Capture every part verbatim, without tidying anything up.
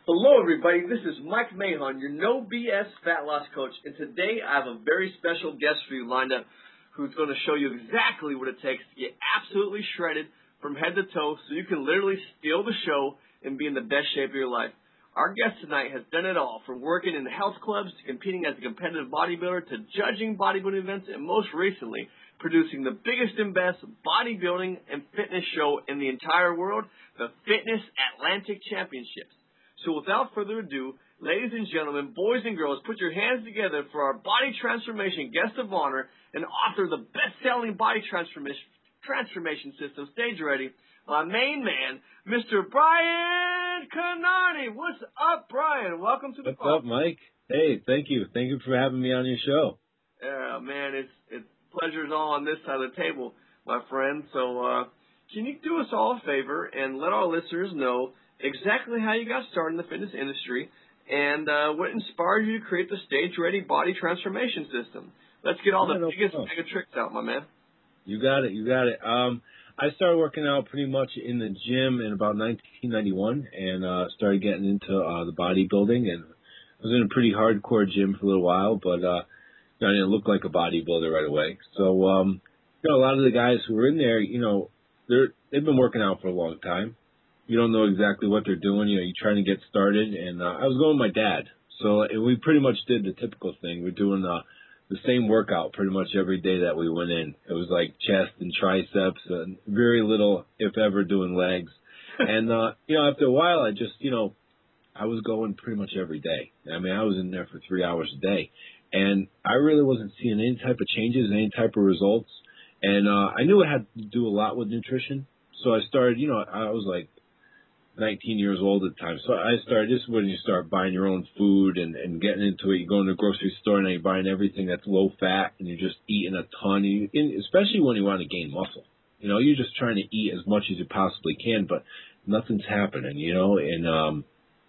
Hello, everybody. This is Mike Mahon, your no B S fat loss coach, and today I have a very special guest for you lined up who's going to show you exactly what it takes to get absolutely shredded from head to toe so you can literally steal the show and be in the best shape of your life. Our guest tonight has done it all, from working in health clubs to competing as a competitive bodybuilder to judging bodybuilding events and most recently producing the biggest and best bodybuilding and fitness show in the entire world, the Fitness Atlantic Championships. So without further ado, ladies and gentlemen, boys and girls, put your hands together for our body transformation guest of honor and author of the best-selling body transformation, transformation system, Stage Ready, my main man, Mister Brian Canardi. What's up, Brian? Welcome to the What's podcast. Up, Mike? Hey, thank you. Thank you for having me on your show. Yeah, man, it's it's pleasure's all on this side of the table, my friend. So uh, can you do us all a favor and let our listeners know exactly how you got started in the fitness industry and uh, what inspired you to create the Stage Ready Body Transformation System? Let's get all yeah, the no biggest problem. mega tricks out, my man. You got it. You got it. Um, I started working out pretty much in the gym in about nineteen ninety-one and uh, started getting into uh, the bodybuilding. And I was in a pretty hardcore gym for a little while, but uh, I didn't look like a bodybuilder right away. So, um, you know, a lot of the guys who were in there, you know, they're, they've been working out for a long time. You don't know exactly what they're doing. You know, you're trying to get started. And uh, I was going with my dad. So and we pretty much did the typical thing. We're doing uh, the same workout pretty much every day that we went in. It was like chest and triceps and very little, if ever, doing legs. And, uh, you know, after a while, I just, you know, I was going pretty much every day. I mean, I was in there for three hours a day. And I really wasn't seeing any type of changes, any type of results. And uh, I knew it had to do a lot with nutrition. So I started, you know, I was like nineteen years old at the time. So I started, this is when you start buying your own food and, and getting into it. You go in the grocery store and you're buying everything that's low fat and you're just eating a ton, you, especially when you want to gain muscle. You know, you're just trying to eat as much as you possibly can, but nothing's happening, you know. And um,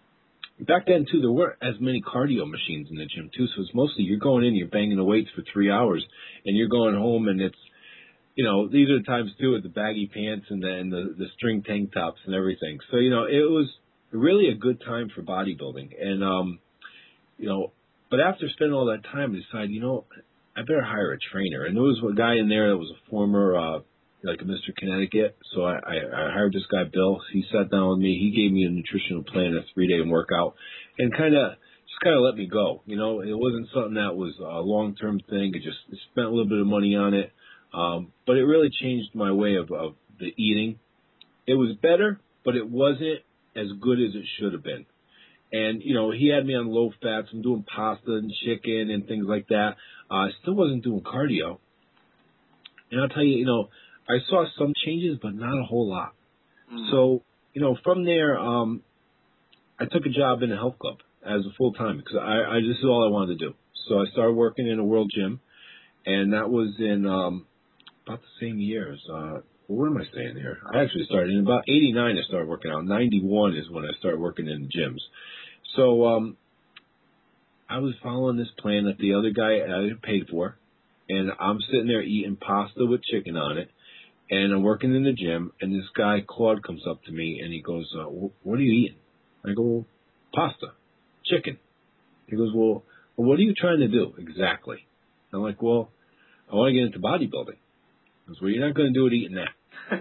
back then, too, there weren't as many cardio machines in the gym, too. So it's mostly you're going in, you're banging the weights for three hours, and you're going home and it's, you know, these are the times, too, with the baggy pants and the, and the, the string tank tops and everything. So, you know, it was really a good time for bodybuilding. And, um, you know, but after spending all that time, I decided, you know, I better hire a trainer. And there was a guy in there that was a former, uh, like a Mister Connecticut. So I, I, I hired this guy, Bill. He sat down with me. He gave me a nutritional plan, a three-day workout, and kind of just kind of let me go. You know, it wasn't something that was a long-term thing. I just spent a little bit of money on it. Um, but it really changed my way of, of the eating. It was better, but it wasn't as good as it should have been. And, you know, he had me on low fats. I'm doing pasta and chicken and things like that. Uh, I still wasn't doing cardio. And I'll tell you, you know, I saw some changes, but not a whole lot. Mm. So, you know, from there, um, I took a job in a health club as a full-time because I, I, this is all I wanted to do. So I started working in a world gym, and that was in um, about the same year as, uh, what am I saying here? I actually started in about eighty-nine I started working out. ninety-one is when I started working in the gyms. So um, I was following this plan that the other guy I paid for, and I'm sitting there eating pasta with chicken on it. And I'm working in the gym, and this guy, Claude, comes up to me, and he goes, uh, what are you eating? I go, well, pasta, chicken. He goes, well, well, what are you trying to do exactly? I'm like, well, I want to get into bodybuilding. He goes, well, you're not going to do it eating that.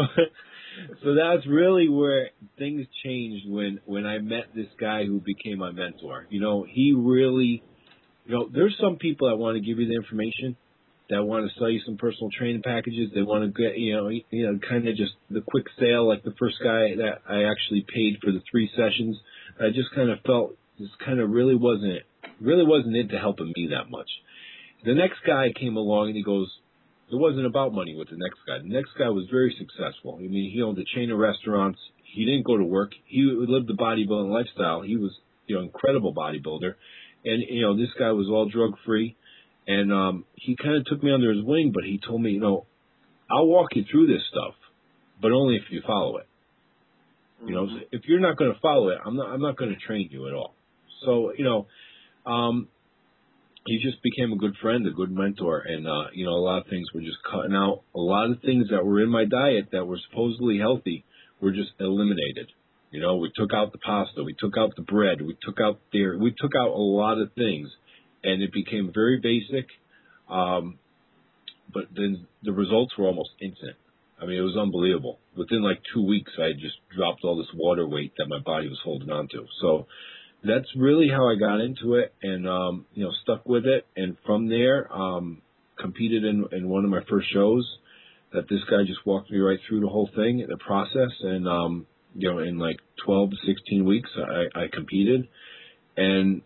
So that's really where things changed when, when I met this guy who became my mentor. You know, he really, you know, there's some people that want to give you the information, that want to sell you some personal training packages. They want to get, you know, you know, kind of just the quick sale, like the first guy that I actually paid for the three sessions. I just kind of felt this kind of really wasn't, really wasn't into helping me that much. The next guy came along and he goes, it wasn't about money with the next guy. The next guy was very successful. I mean, he owned a chain of restaurants. He didn't go to work. He lived the bodybuilding lifestyle. He was, you know, incredible bodybuilder. And, you know, this guy was all drug free. And um, he kind of took me under his wing, but he told me, you know, I'll walk you through this stuff, but only if you follow it. Mm-hmm. You know, if you're not going to follow it, I'm not. I'm not going to train you at all. So, you know, um, he just became a good friend, a good mentor, and uh, you know, a lot of things were just cutting out. A lot of things that were in my diet that were supposedly healthy were just eliminated. You know, we took out the pasta, we took out the bread, we took out dairy, we took out a lot of things, and it became very basic. Um, but then the results were almost instant. I mean, it was unbelievable. Within like two weeks, I had just dropped all this water weight that my body was holding on to. So that's really how I got into it, and um, you know, stuck with it. And from there, um, competed in, in one of my first shows. That this guy just walked me right through the whole thing, the process, and um, you know, in like twelve to sixteen weeks, I, I competed. And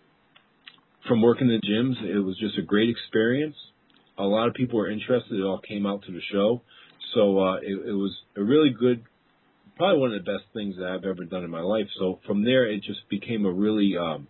from working in the gyms, it was just a great experience. A lot of people were interested. It all came out to the show. So uh, it, it was a really good, probably one of the best things that I've ever done in my life. So from there, it just became a really, um,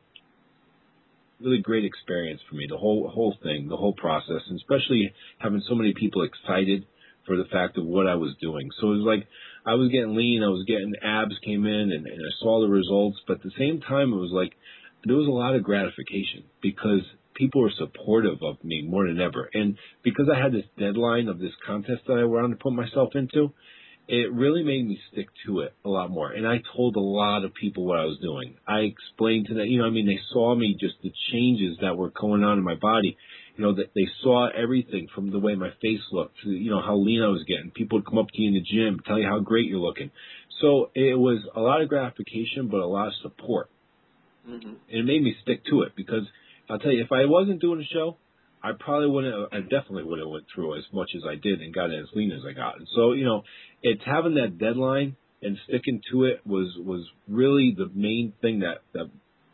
really great experience for me, the whole whole thing, the whole process, and especially having so many people excited for the fact of what I was doing. So it was like I was getting lean, I was getting abs came in, and, and I saw the results. But at the same time, it was like there was a lot of gratification because people were supportive of me more than ever. And because I had this deadline of this contest that I wanted to put myself into, it really made me stick to it a lot more. And I told a lot of people what I was doing. I explained to them, you know, I mean, they saw me, just the changes that were going on in my body. You know, that they saw everything from the way my face looked to, you know, how lean I was getting. People would come up to you in the gym, tell you how great you're looking. So it was a lot of gratification, but a lot of support. Mm-hmm. And it made me stick to it because I'll tell you, if I wasn't doing the show, I probably wouldn't, I definitely would have went through as much as I did and got as lean as I got. And so, you know, it's having that deadline and sticking to it was, was really the main thing that, that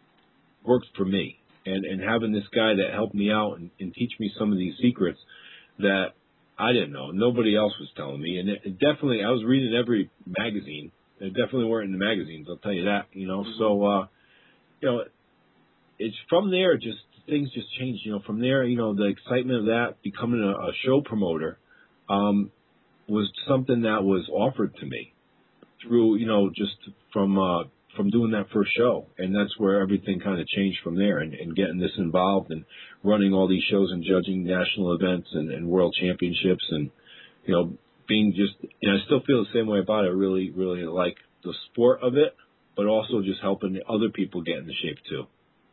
worked for me. And, and having this guy that helped me out and, and teach me some of these secrets that I didn't know. Nobody else was telling me. And it, it definitely, I was reading every magazine. They definitely weren't in the magazines, I'll tell you that, you know. Mm-hmm. So, uh, you know, it's from there, just things just changed. You know, from there, you know, the excitement of that, becoming a, a show promoter, um, was something that was offered to me through, you know, just from uh, from doing that first show. And that's where everything kind of changed from there, and, and getting this involved and running all these shows and judging national events and, and world championships, and, you know, being just, and I still feel the same way about it. I really, really like the sport of it, but also just helping other people get into shape too.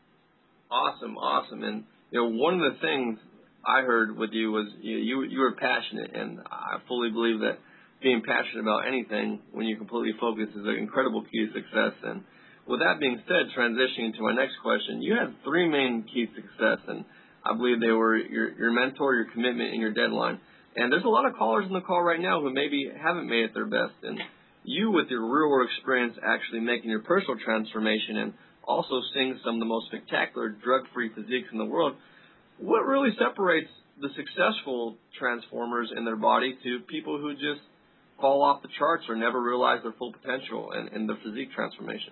Awesome, awesome. And, you know, one of the things I heard with you was you, you, you were passionate, and I fully believe that being passionate about anything when you completely focus is an incredible key to success. And with that being said, transitioning to my next question, you had three main keys to success, and I believe they were your, your mentor, your commitment, and your deadline. And there's a lot of callers in the call right now who maybe haven't made it their best, and you, with your real-world experience, actually making your personal transformation and also seeing some of the most spectacular drug-free physiques in the world, what really separates the successful transformers in their body to people who just fall off the charts or never realize their full potential in, in the physique transformation?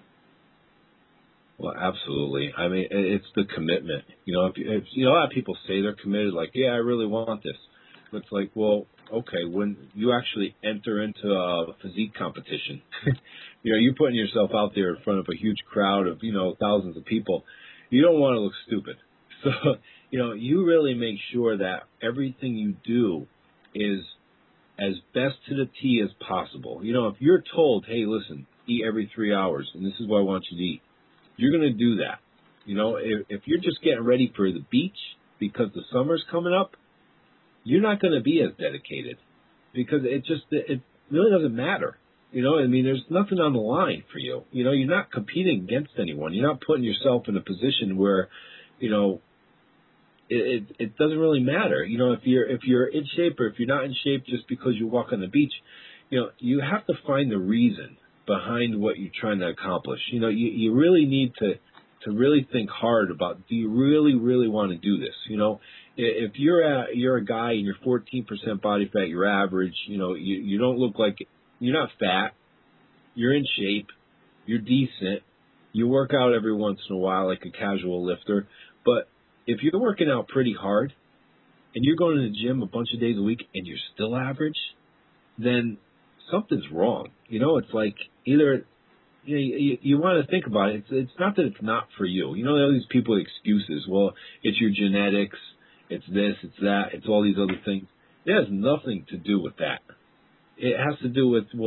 Well, absolutely. I mean, it's the commitment. You know, if, if you know, a lot of people say they're committed, like, yeah, I really want this. But it's like, well, okay, when you actually enter into a physique competition, you know, you're putting yourself out there in front of a huge crowd of, you know, thousands of people. You don't want to look stupid. So, you know, you really make sure that everything you do is as best to the T as possible. You know, if you're told, hey, listen, eat every three hours, and this is what I want you to eat, you're going to do that. You know, if, if you're just getting ready for the beach because the summer's coming up, you're not going to be as dedicated because it just, it really doesn't matter. You know, I mean, there's nothing on the line for you. You know, you're not competing against anyone. You're not putting yourself in a position where, you know, it, it, it doesn't really matter. You know, if you're, if you're in shape or if you're not in shape just because you walk on the beach, you know, you have to find the reason behind what you're trying to accomplish. You know, you, you really need to, to really think hard about, do you really, really want to do this? You know, if you're a, you're a guy and you're fourteen percent body fat, you're average, you know, you, you don't look like, you're not fat, you're in shape, you're decent, you work out every once in a while like a casual lifter, but if you're working out pretty hard and you're going to the gym a bunch of days a week and you're still average, then something's wrong. You know, it's like either, you know, you, you want to think about it. It's, it's not that it's not for you. You know, all these people with excuses. Well, it's your genetics. It's this, it's that, it's all these other things. It has nothing to do with that. It has to do with, well,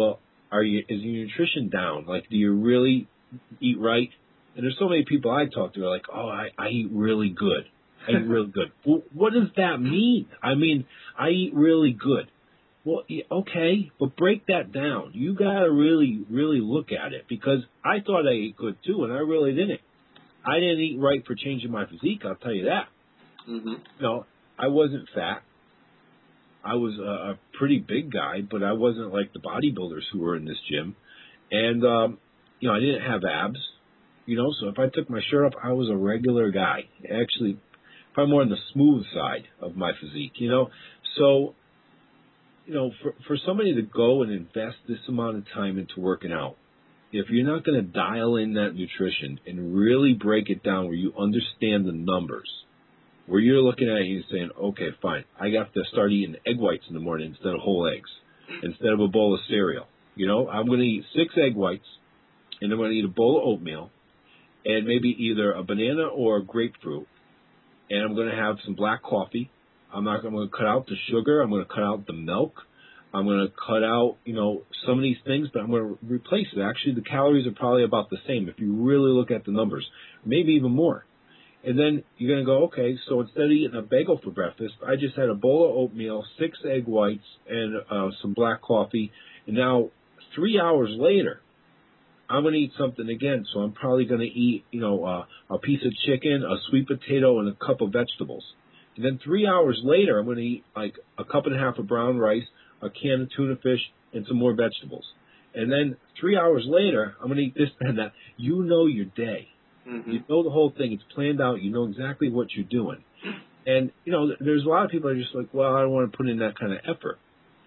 Are you, is your nutrition down? Like, do you really eat right? And there's so many people I talk to are like, oh, I, I eat really good. I eat really good. Well, what does that mean? I mean, I eat really good. Well, yeah, okay, but break that down. You got to really, really look at it, because I thought I ate good too, and I really didn't. I didn't eat right for changing my physique, I'll tell you that. Mm-hmm. No, I wasn't fat. I was a, a pretty big guy, but I wasn't like the bodybuilders who were in this gym. And, um, you know, I didn't have abs, you know, so if I took my shirt off, I was a regular guy. Actually, probably more on the smooth side of my physique, you know. So, you know, for, for somebody to go and invest this amount of time into working out, if you're not going to dial in that nutrition and really break it down where you understand the numbers, where you're looking at it and you're saying, okay, fine, I got to start eating egg whites in the morning instead of whole eggs, instead of a bowl of cereal. You know, I'm going to eat six egg whites, and I'm going to eat a bowl of oatmeal, and maybe either a banana or a grapefruit, and I'm going to have some black coffee. I'm not I'm going to cut out the sugar. I'm going to cut out the milk. I'm going to cut out, you know, some of these things, but I'm going to replace it. Actually, the calories are probably about the same if you really look at the numbers, maybe even more. And then you're going to go, okay, so instead of eating a bagel for breakfast, I just had a bowl of oatmeal, six egg whites, and uh, some black coffee. And now three hours later, I'm going to eat something again. So I'm probably going to eat, you know, uh, a piece of chicken, a sweet potato, and a cup of vegetables. And then three hours later, I'm going to eat like a cup and a half of brown rice, a can of tuna fish, and some more vegetables. And then three hours later, I'm going to eat this and that. You know your day. Mm-hmm. You know the whole thing. It's planned out. You know exactly what you're doing. And, you know, there's a lot of people that are just like, well, I don't want to put in that kind of effort.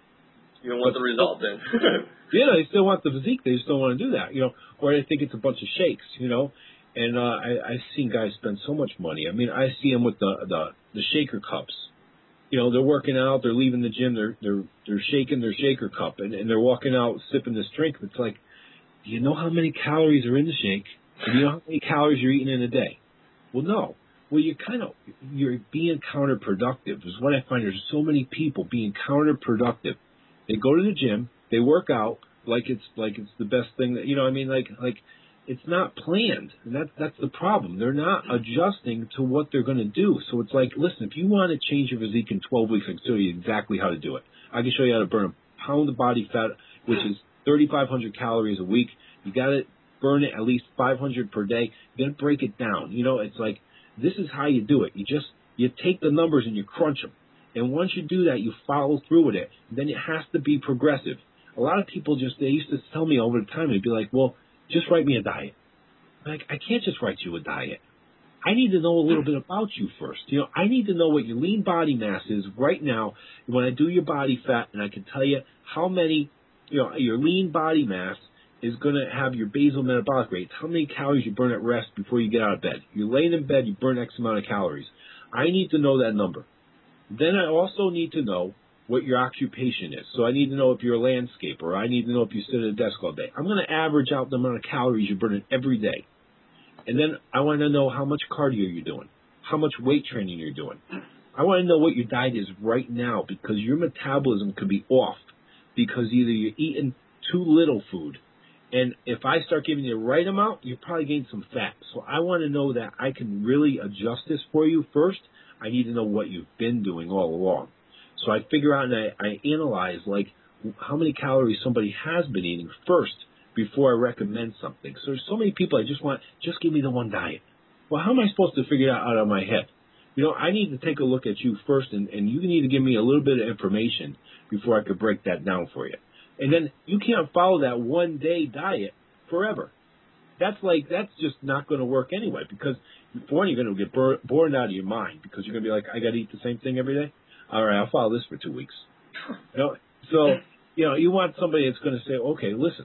You don't want but, the result then. Yeah, they still want the physique. They just don't want to do that, you know. Or they think it's a bunch of shakes, you know. And uh, I, I've seen guys spend so much money. I mean, I see them with the the, the shaker cups. You know, they're working out, they're leaving the gym, they're they're they're shaking their shaker cup, and, and they're walking out sipping this drink. It's like, do you know how many calories are in the shake? Do you know how many calories you're eating in a day? Well, no. Well, you're kind of you're being counterproductive. Is what I find. There's so many people being counterproductive. They go to the gym, they work out like it's like it's the best thing that you know. I mean, like like it's not planned, and that's that's the problem. They're not adjusting to what they're going to do. So it's like, listen, if you want to change your physique in twelve weeks, I can show you exactly how to do it. I can show you how to burn a pound of body fat, which is thirty-five hundred calories a week. You got to burn it at least five hundred per day. You got to break it down. You know, it's like this is how you do it. You just you take the numbers and you crunch them. And once you do that, you follow through with it. Then it has to be progressive. A lot of people just, they used to tell me over the time, they'd be like, well, just write me a diet. I'm like, I can't just write you a diet. I need to know a little bit about you first. You know, I need to know what your lean body mass is right now when I do your body fat, and I can tell you how many, you know, your lean body mass is going to have your basal metabolic rate. How many calories you burn at rest before you get out of bed. You're laying in bed, you burn X amount of calories. I need to know that number. Then I also need to know what your occupation is. So I need to know if you're a landscaper. I need to know if you sit at a desk all day. I'm going to average out the amount of calories you're burning every day. And then I want to know how much cardio you're doing, how much weight training you're doing. I want to know what your diet is right now, because your metabolism could be off because either you're eating too little food, and if I start giving you the right amount, you're probably gaining some fat. So I want to know that I can really adjust this for you first. I need to know what you've been doing all along. So I figure out and I, I analyze, like, how many calories somebody has been eating first before I recommend something. So there's so many people I just want, just give me the one diet. Well, how am I supposed to figure that out of my head? You know, I need to take a look at you first, and, and you need to give me a little bit of information before I could break that down for you. And then you can't follow that one-day diet forever. That's like, that's just not going to work anyway, because one, you're going to get bur- bored out of your mind, because you're going to be like, I got to eat the same thing every day? All right, I'll follow this for two weeks. You know, so, you know, you want somebody that's going to say, okay, listen,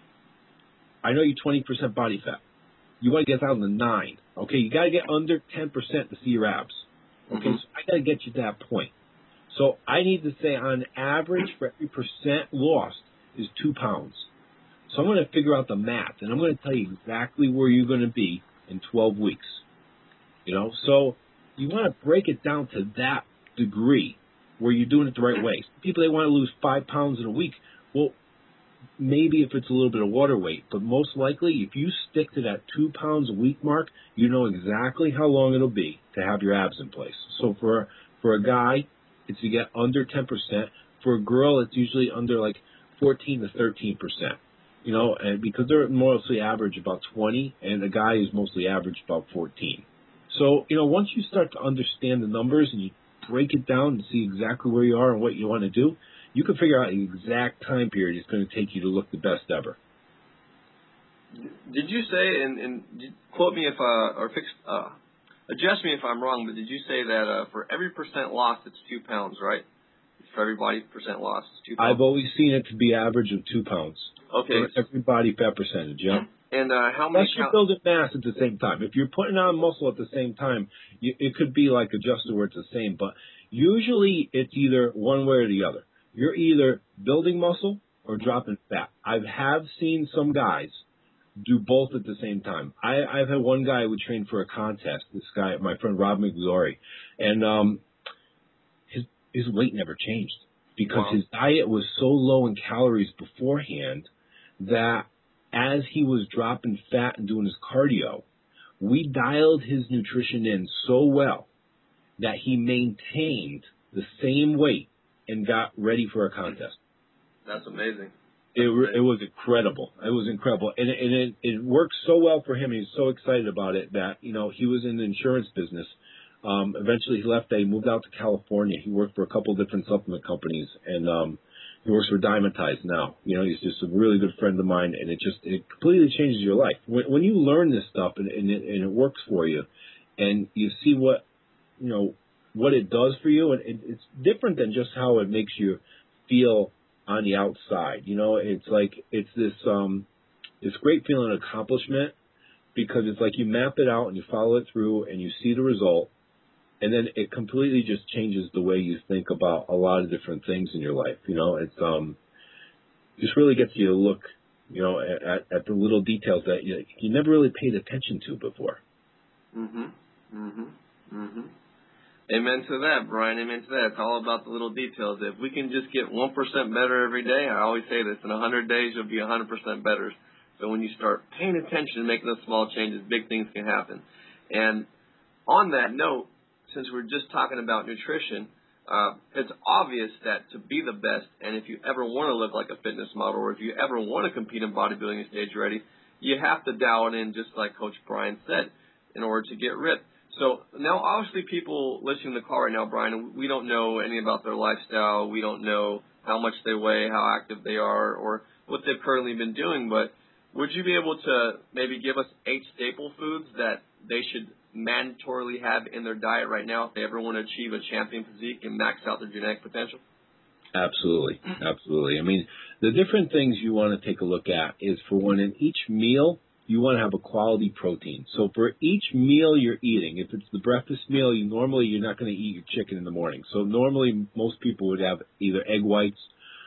I know you're twenty percent body fat. You want to get down to nine. Okay, you got to get under ten percent to see your abs. Okay, mm-hmm. So I got to get you to that point. So I need to say on average for every percent lost is two pounds. So I'm going to figure out the math, and I'm going to tell you exactly where you're going to be in twelve weeks. You know, so you want to break it down to that degree where you're doing it the right way. People, they want to lose five pounds in a week. Well, maybe if it's a little bit of water weight, but most likely if you stick to that two pounds a week mark, you know exactly how long it'll be to have your abs in place. So for for a guy, it's to get under ten percent. For a girl, it's usually under like fourteen to thirteen percent. You know, and because they're mostly average about twenty, and a guy is mostly average about fourteen. So, you know, once you start to understand the numbers and you break it down and see exactly where you are and what you want to do, you can figure out the exact time period it's going to take you to look the best ever. Did you say, and, and quote me if, uh, or fix, uh, adjust me if I'm wrong, but did you say that uh, for every percent loss, it's two pounds, right? For every body percent loss, it's two pounds? I've always seen it to be average of two pounds. Okay. For every body fat percentage, yeah. And uh, how many? Unless you're building mass at the same time. If you're putting on muscle at the same time, you, it could be like adjusted where it's the same. But usually it's either one way or the other. You're either building muscle or dropping fat. I have seen some guys do both at the same time. I, I've had one guy who trained for a contest. This guy, my friend Rob McGlory, and um, his his weight never changed because wow. his diet was so low in calories beforehand that as he was dropping fat and doing his cardio, we dialed his nutrition in so well that he maintained the same weight and got ready for a contest. That's amazing. It it was incredible. It was incredible, and it, and it it worked so well for him. He was so excited about it that you know he was in the insurance business. Um, eventually, he left that. He moved out to California. He worked for a couple of different supplement companies, and um, he works for Dymatize now. You know, he's just a really good friend of mine, and it just it completely changes your life when when you learn this stuff and and it, and it works for you, and you see what you know what it does for you, and it, it's different than just how it makes you feel on the outside. You know, it's like it's this um this great feeling of accomplishment because it's like you map it out and you follow it through and you see the result, and then it completely just changes the way you think about a lot of different things in your life. You know, it's um just really gets you to look, you know, at, at the little details that you, you never really paid attention to before. Mhm. Mhm. Mhm. Amen to that, Brian. Amen to that. It's all about the little details. If we can just get one percent better every day, I always say this, in one hundred days you'll be one hundred percent better. So when you start paying attention and making those small changes, big things can happen. And on that note, since we're just talking about nutrition, uh, it's obvious that to be the best, and if you ever want to look like a fitness model, or if you ever want to compete in bodybuilding and stage ready, you have to dial it in just like Coach Brian said in order to get ripped. So now, obviously, people listening to the call right now, Brian, we don't know any about their lifestyle. We don't know how much they weigh, how active they are, or what they've currently been doing. But would you be able to maybe give us eight staple foods that they should mandatorily have in their diet right now if they ever want to achieve a champion physique and max out their genetic potential? Absolutely. Absolutely. I mean, the different things you want to take a look at is, for one, in each meal, you want to have a quality protein. So for each meal you're eating, if it's the breakfast meal, you normally you're not going to eat your chicken in the morning. So normally most people would have either egg whites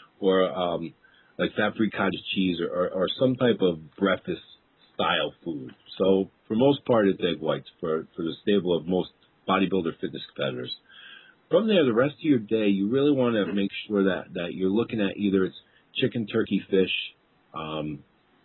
or um, like fat-free cottage cheese or, or, or some type of breakfast style food. So for most part, it's egg whites for, for the staple of most bodybuilder fitness competitors. From there, the rest of your day, you really want to make sure that, that you're looking at either it's chicken, turkey, fish, um,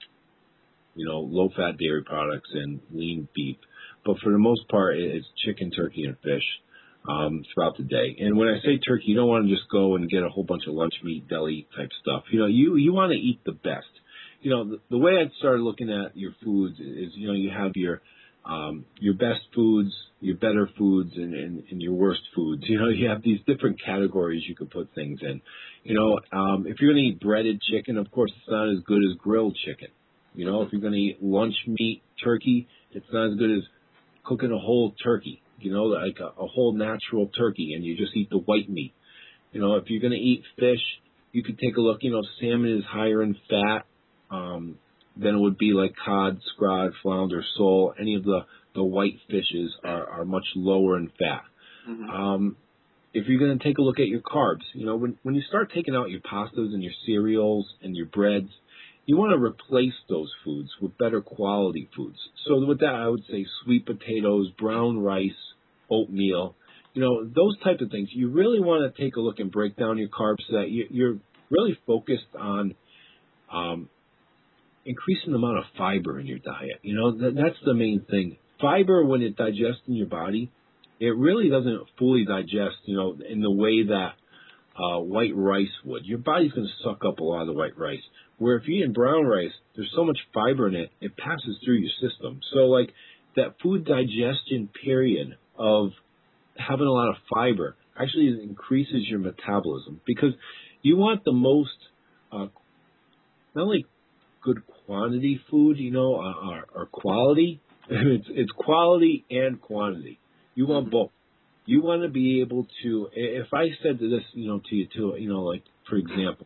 you know, low-fat dairy products and lean beef. But for the most part, it's chicken, turkey, and fish um, throughout the day. And when I say turkey, you don't want to just go and get a whole bunch of lunch meat, deli type stuff. You know, you, you want to eat the best. You know, the, the way I started looking at your foods is, you know, you have your um, your best foods, your better foods, and, and, and your worst foods. You know, you have these different categories you can put things in. You know, um, if you're going to eat breaded chicken, of course, it's not as good as grilled chicken. You know, if you're going to eat lunch meat turkey, it's not as good as cooking a whole turkey, you know, like a, a whole natural turkey, and you just eat the white meat. You know, if you're going to eat fish, you could take a look. You know, salmon is higher in fat um, than it would be like cod, scrod, flounder, sole. Any of the, the white fishes are, are much lower in fat. Mm-hmm. Um, if you're going to take a look at your carbs, you know, when, when you start taking out your pastas and your cereals and your breads, you want to replace those foods with better quality foods. So with that, I would say sweet potatoes, brown rice, oatmeal, you know, those types of things. You really want to take a look and break down your carbs so that you're really focused on um, increasing the amount of fiber in your diet. You know, that, that's the main thing. Fiber, when it digests in your body, it really doesn't fully digest, you know, in the way that uh, white rice would. Your body's going to suck up a lot of the white rice. Where if you eat brown rice, there's so much fiber in it, it passes through your system. So, like, that food digestion period of having a lot of fiber actually increases your metabolism, because you want the most, uh, not only good quantity food, you know, or, or quality. It's, it's quality and quantity. You want both. You want to be able to, if I said to this, you know, to you too, you know, like, for example,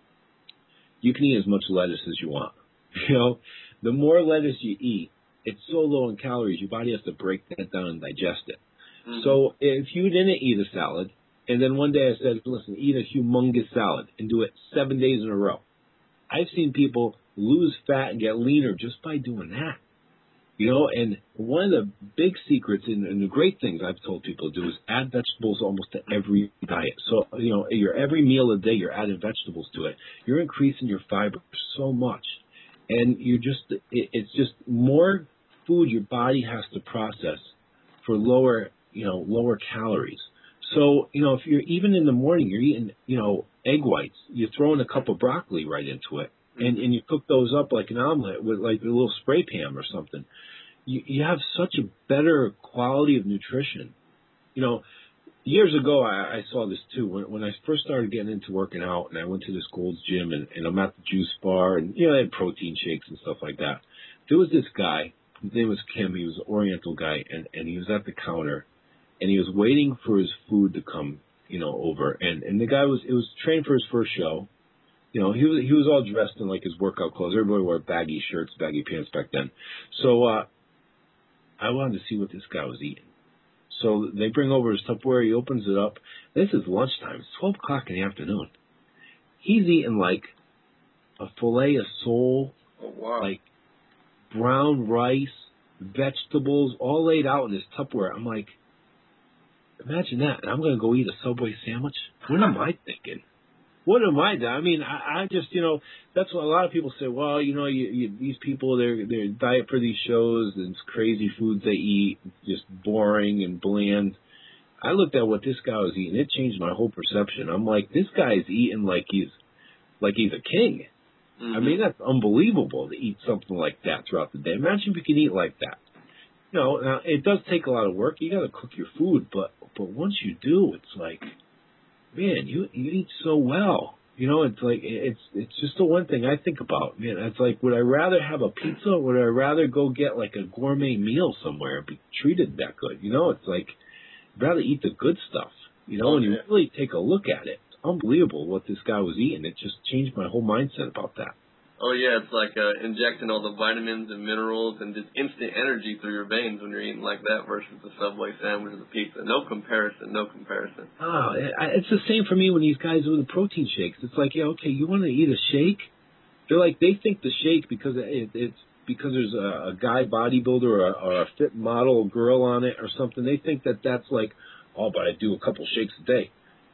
you can eat as much lettuce as you want. You know, the more lettuce you eat, it's so low in calories, your body has to break that down and digest it. Mm-hmm. So if you didn't eat a salad, and then one day I said, listen, eat a humongous salad and do it seven days in a row, I've seen people lose fat and get leaner just by doing that. You know, and one of the big secrets and, and the great things I've told people to do is add vegetables almost to every diet. So, you know, your every meal a day, you're adding vegetables to it. You're increasing your fiber so much. And you're just, it, it's just more food your body has to process for lower, you know, lower calories. So, you know, if you're even in the morning, you're eating, you know, egg whites, you're throwing a cup of broccoli right into it. And, and you cook those up like an omelet with like a little spray pan or something. You, you have such a better quality of nutrition. You know, years ago, I, I saw this too. When, when I first started getting into working out, and I went to this Gold's Gym, and, and I'm at the juice bar, and, you know, they had protein shakes and stuff like that. There was this guy, his name was Kim, he was an Oriental guy, and, and he was at the counter, and he was waiting for his food to come, you know, over. And, and the guy was, it was trained for his first show. You know, he was, he was all dressed in like his workout clothes. Everybody wore baggy shirts, baggy pants back then. So, uh, I wanted to see what this guy was eating. So they bring over his Tupperware. He opens it up. This is lunchtime. It's twelve o'clock in the afternoon. He's eating like a fillet of sole, oh, wow. like brown rice, vegetables, all laid out in his Tupperware. I'm like, imagine that. And I'm going to go eat a Subway sandwich? What am I thinking? What am I doing? I mean, I, I just, you know, that's what a lot of people say. Well, you know, you, you, these people, they're they're diet for these shows, and it's crazy foods they eat, just boring and bland. I looked at what this guy was eating. It changed my whole perception. I'm like, this guy's eating like he's like he's a king. Mm-hmm. I mean, that's unbelievable to eat something like that throughout the day. Imagine if you could eat like that. You know, now it does take a lot of work. You got to cook your food, but but once you do, it's like, man, you you eat so well. You know, it's like, it's it's just the one thing I think about. Man, it's like, would I rather have a pizza, or would I rather go get like a gourmet meal somewhere and be treated that good? You know, it's like, I'd rather eat the good stuff. You know, and you really take a look at it. It's unbelievable what this guy was eating. It just changed my whole mindset about that. Oh, yeah, it's like uh, injecting all the vitamins and minerals and just instant energy through your veins when you're eating like that versus the Subway sandwich or the pizza. No comparison, no comparison. Oh, it's the same for me when these guys do the protein shakes. It's like, yeah, okay, you want to eat a shake? They're like, they think the shake, because it, it's because there's a, a guy bodybuilder or a, or a fit model girl on it or something, they think that that's like, oh, but I do a couple shakes a day.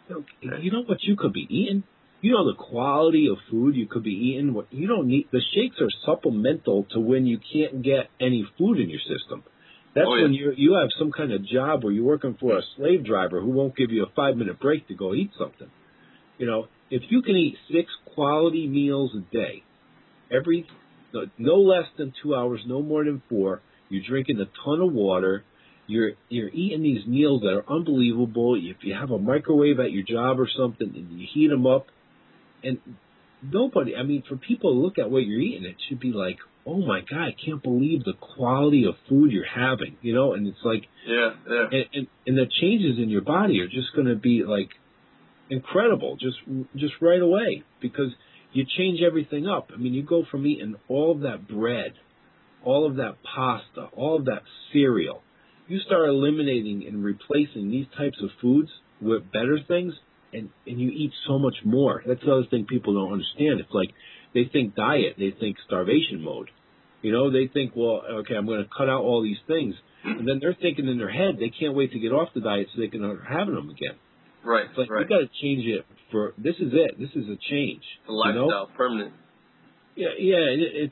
You know what you could be eating? You know the quality of food you could be eating. What you don't need. The shakes are supplemental to when you can't get any food in your system. That's oh, yeah. when you you have some kind of job where you're working for a slave driver who won't give you a five minute break to go eat something. You know, if you can eat six quality meals a day, every no less than two hours, no more than four. You're drinking a ton of water. You're you're eating these meals that are unbelievable. If you have a microwave at your job or something and you heat them up. And nobody, I mean, for people to look at what you're eating, it should be like, oh my God, I can't believe the quality of food you're having, you know? And it's like, yeah, yeah. And, and, and the changes in your body are just going to be like incredible, just just right away, because you change everything up. I mean, you go from eating all of that bread, all of that pasta, all of that cereal. You start eliminating and replacing these types of foods with better things. And, and you eat so much more. That's the other thing people don't understand. It's like they think diet, they think starvation mode. You know, they think, well, okay, I'm going to cut out all these things. And then they're thinking in their head they can't wait to get off the diet so they can start having them again. Right, it's like, right. you got to change it for, this is it. This is a change. It's a lifestyle, you know? permanent. Yeah, yeah, it, it's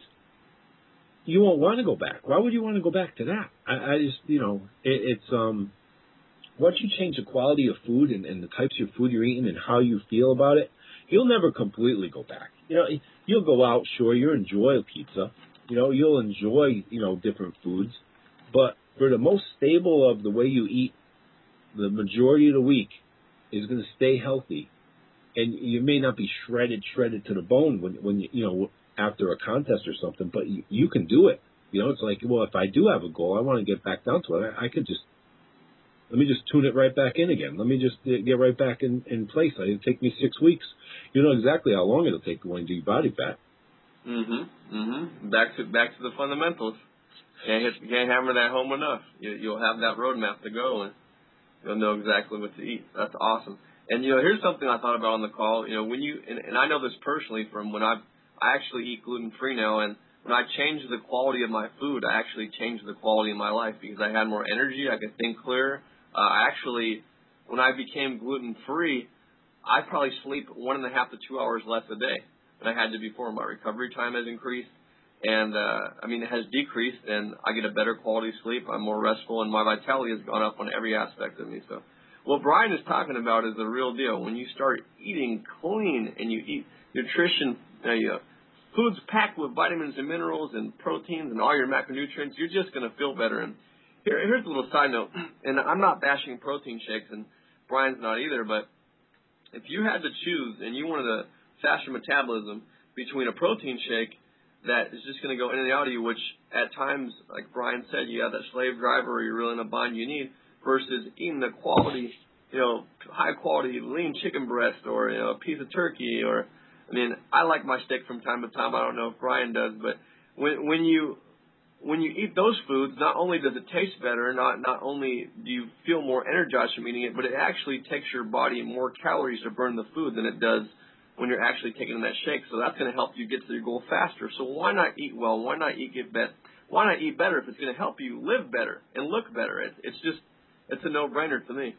you won't want to go back. Why would you want to go back to that? I, I just, you know, it, it's um, once you change the quality of food and, and the types of food you're eating and how you feel about it, you'll never completely go back. You know, you'll go out, sure, you'll enjoy a pizza. You know, you'll enjoy, you know, different foods. But for the most stable of the way you eat, the majority of the week is going to stay healthy. And you may not be shredded, shredded to the bone when, when you, you know, after a contest or something, but you, you can do it. You know, it's like, well, if I do have a goal, I want to get back down to it. I, I could just, let me just tune it right back in again. Let me just get right back in, in place. It'll take me six weeks. You know exactly how long it'll take going to do body fat. Mm-hmm. Mm-hmm. Back to, back to the fundamentals. Can't hit, can't hammer that home enough. You, you'll have that roadmap to go, and you'll know exactly what to eat. That's awesome. And, you know, here's something I thought about on the call. You know, when you, and, and I know this personally from when I I actually eat gluten-free now, and when I changed the quality of my food, I actually changed the quality of my life because I had more energy, I could think clearer. Uh, I actually, when I became gluten-free, I probably sleep one and a half to two hours less a day than I had to before. My recovery time has increased, and, uh, I mean, it has decreased, and I get a better quality sleep. I'm more restful, and my vitality has gone up on every aspect of me. So what Brian is talking about is the real deal. When you start eating clean and you eat nutrition, uh, you know, foods packed with vitamins and minerals and proteins and all your macronutrients, you're just going to feel better. And here, here's a little side note, and I'm not bashing protein shakes, and Brian's not either, but if you had to choose and you wanted a faster metabolism between a protein shake that is just going to go in and out of you, which at times, like Brian said, you have that slave driver or you're really in a bind you need, versus eating the quality, you know, high quality lean chicken breast or, you know, a piece of turkey or, I mean, I like my steak from time to time. I don't know if Brian does, but when when you when you eat those foods, not only does it taste better, not not only do you feel more energized from eating it, but it actually takes your body more calories to burn the food than it does when you're actually taking that shake. So that's going to help you get to your goal faster. So why not eat well? Why not eat get better? Why not eat better if it's going to help you live better and look better? It, it's just it's a no-brainer to me.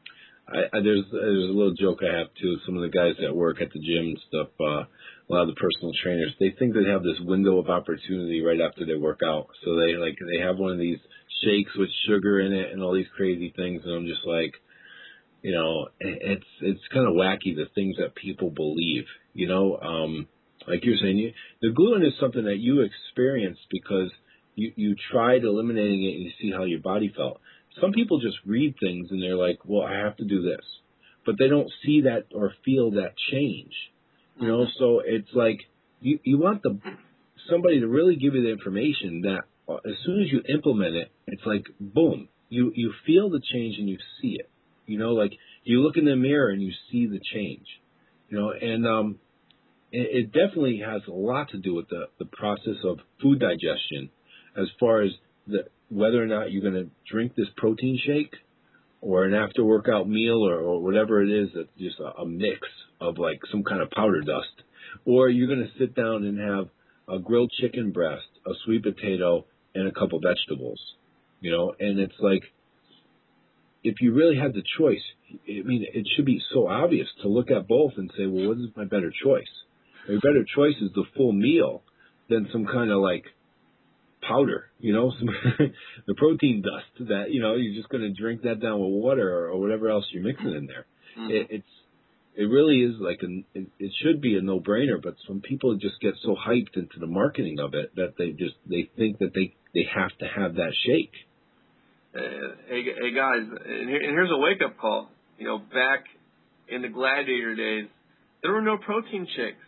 I, I, there's there's a little joke I have too. Some of the guys that work at the gym and stuff, uh, a lot of the personal trainers, they think they have this window of opportunity right after they work out. So they like they have one of these shakes with sugar in it and all these crazy things, and I'm just like, you know, it's it's kind of wacky the things that people believe. You know, um, like you're saying, you, the gluten is something that you experienced because you you tried eliminating it and you see how your body felt. Some people just read things and they're like, well, I have to do this. But they don't see that or feel that change. You know, so it's like you, you want the somebody to really give you the information that uh, as soon as you implement it, it's like, boom, you, you feel the change and you see it. You know, like you look in the mirror and you see the change. You know, and um, it, it definitely has a lot to do with the, the process of food digestion as far as the whether or not you're going to drink this protein shake or an after-workout meal or, or whatever it is, that's just a, a mix of like some kind of powder dust, or you're going to sit down and have a grilled chicken breast, a sweet potato, and a couple vegetables, you know, and it's like, if you really had the choice, I mean, it should be so obvious to look at both and say, well, what is my better choice? Your better choice is the full meal than some kind of like powder, you know, some the protein dust that, you know, you're just going to drink that down with water or, or whatever else you're mixing in there. Mm-hmm. It, it's, it really is like, an, it, it should be a no-brainer, but some people just get so hyped into the marketing of it that they just, they think that they, they have to have that shake. Uh, hey, hey guys, and, here, and here's a wake-up call. You know, back in the gladiator days, there were no protein shakes.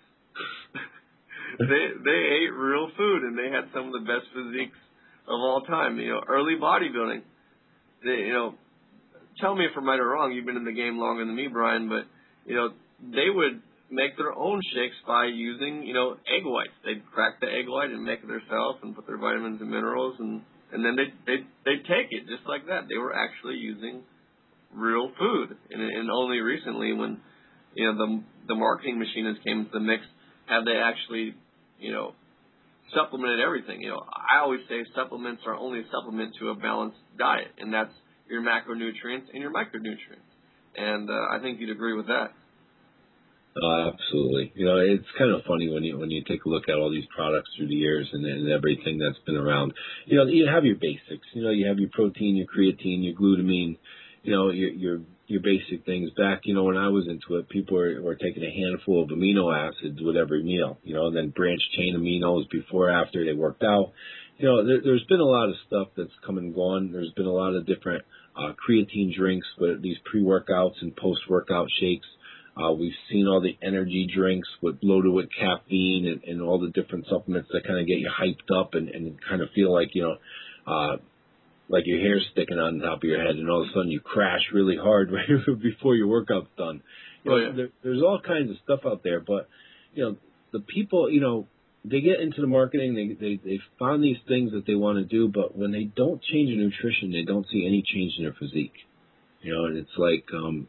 They they ate real food, and they had some of the best physiques of all time. You know, early bodybuilding. They, you know, tell me if I'm right or wrong. You've been in the game longer than me, Brian, but you know, they would make their own shakes by using, you know, egg whites. They'd crack the egg white and make it themselves and put their vitamins and minerals, and and then they they they'd take it just like that. They were actually using real food, and and only recently, when you know the the marketing machine has came into the mix, have they actually, you know, supplemented everything. You know, I always say supplements are only a supplement to a balanced diet, and that's your macronutrients and your micronutrients. And uh, I think you'd agree with that. Uh, absolutely. You know, it's kind of funny when you when you take a look at all these products through the years and, and everything that's been around. You know, you have your basics. You know, you have your protein, your creatine, your glutamine. You know, your your your basic things. Back, you know, when I was into it, people were, were taking a handful of amino acids with every meal. You know, and then branched chain aminos before, after they worked out. You know, there, there's been a lot of stuff that's come and gone. There's been a lot of different uh, creatine drinks with these pre-workouts and post-workout shakes. Uh, we've seen all the energy drinks with loaded with caffeine and, and all the different supplements that kind of get you hyped up and, and kind of feel like, you know, uh, like your hair's sticking on top of your head, and all of a sudden you crash really hard right before your workout's done. You know, oh, yeah. there, there's all kinds of stuff out there, but, you know, the people, you know, they get into the marketing, they, they, they find these things that they want to do, but when they don't change their nutrition, they don't see any change in their physique. You know, and it's like, um,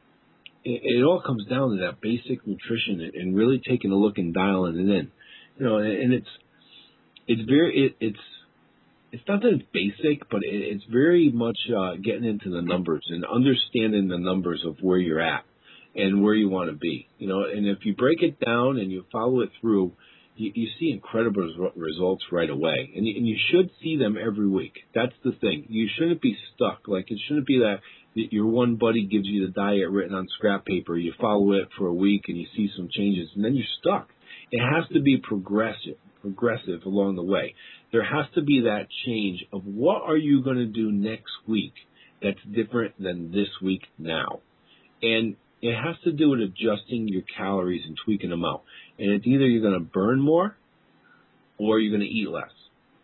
it, it all comes down to that basic nutrition and, and really taking a look and dialing it in. You know, and, and it's, it's very, it, it's, it's not that it's basic, but it, it's very much uh, getting into the numbers and understanding the numbers of where you're at and where you want to be. You know, and if you break it down and you follow it through, you, you see incredible res- results right away, and you, and you should see them every week. That's the thing. You shouldn't be stuck. Like, it shouldn't be that that your one buddy gives you the diet written on scrap paper, you follow it for a week and you see some changes, and then you're stuck. It has to be progressive, progressive along the way. There has to be that change of what are you going to do next week that's different than this week now. And it has to do with adjusting your calories and tweaking them out. And it's either you're going to burn more or you're going to eat less.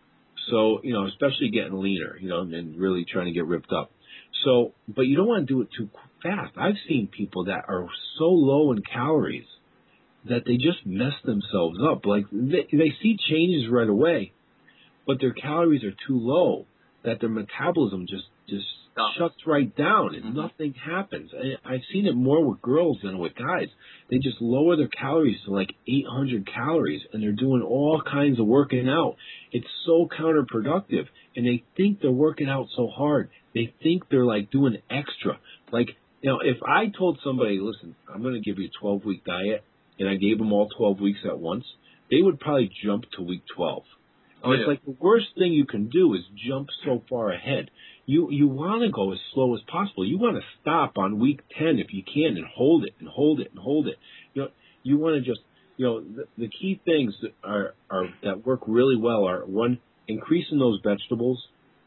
So, you know, especially getting leaner, you know, and really trying to get ripped up. So, but you don't want to do it too fast. I've seen people that are so low in calories that they just mess themselves up. Like, they, they see changes right away, but their calories are too low that their metabolism just, just Oh. shuts right down and Mm-hmm. nothing happens. I, I've seen it more with girls than with guys. They just lower their calories to like eight hundred calories and they're doing all kinds of working out. It's so counterproductive, and they think they're working out so hard. They think they're like doing extra. Like, you know, if I told somebody, listen, I'm going to give you a twelve week diet, and I gave them all twelve weeks at once, they would probably jump to week twelve. Oh, it's yeah. like the worst thing you can do is jump so far ahead. You you want to go as slow as possible. You want to stop on week ten if you can and hold it and hold it and hold it. You know, you want to just, you know, the, the key things that are, are that work really well are, one, increasing those vegetables,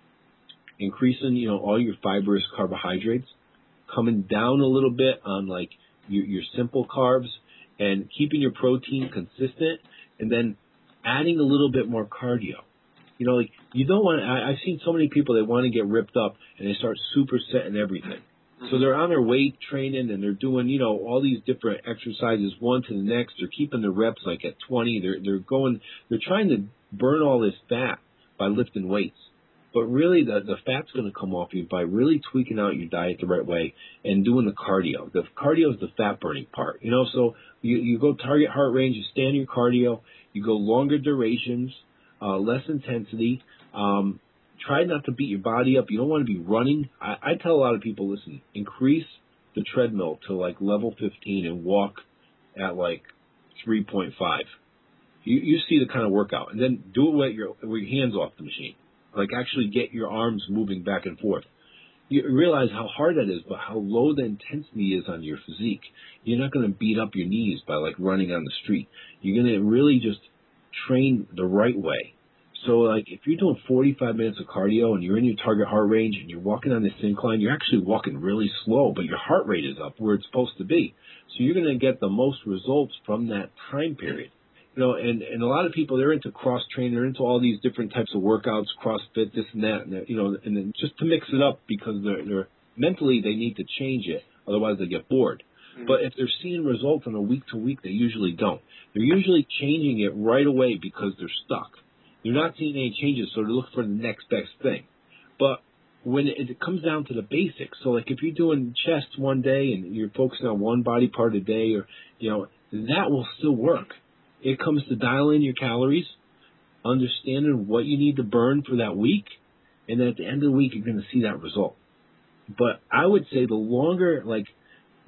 increasing, you know, all your fibrous carbohydrates, coming down a little bit on like your, your simple carbs, and keeping your protein consistent, and then adding a little bit more cardio. You know, like, you don't want to, I, I've seen so many people, they want to get ripped up and they start supersetting everything. Mm-hmm. So they're on their weight training and they're doing, you know, all these different exercises, one to the next. They're keeping the reps like at twenty. They're, they're going, they're trying to burn all this fat by lifting weights. But really, the, the fat's going to come off you by really tweaking out your diet the right way and doing the cardio. The cardio is the fat burning part, you know, so you, you go target heart range, you stay on your cardio, you go longer durations, Uh, less intensity. Um, try not to beat your body up. You don't want to be running. I, I tell a lot of people, listen, increase the treadmill to like level fifteen and walk at like three point five. You, you see the kind of workout, and then do it with your, with your hands off the machine. Like, actually get your arms moving back and forth. You realize how hard that is, but how low the intensity is on your physique. You're not going to beat up your knees by like running on the street. You're going to really just train the right way. So, like, if you're doing forty-five minutes of cardio and you're in your target heart range and you're walking on this incline, you're actually walking really slow, but your heart rate is up where it's supposed to be. So you're going to get the most results from that time period. You know, and, and a lot of people, they're into cross-training, they're into all these different types of workouts, CrossFit, this and that, and, you know, and then just to mix it up because they're, they're mentally they need to change it, otherwise they get bored. Mm-hmm. But if they're seeing results on a week-to-week, they usually don't. They're usually changing it right away because they're stuck. They're not seeing any changes, so they look for the next best thing. But when it, it comes down to the basics, so like if you're doing chest one day and you're focusing on one body part a day, or, you know, that will still work. It comes to dialing your calories, understanding what you need to burn for that week, and then at the end of the week, you're going to see that result. But I would say the longer, like,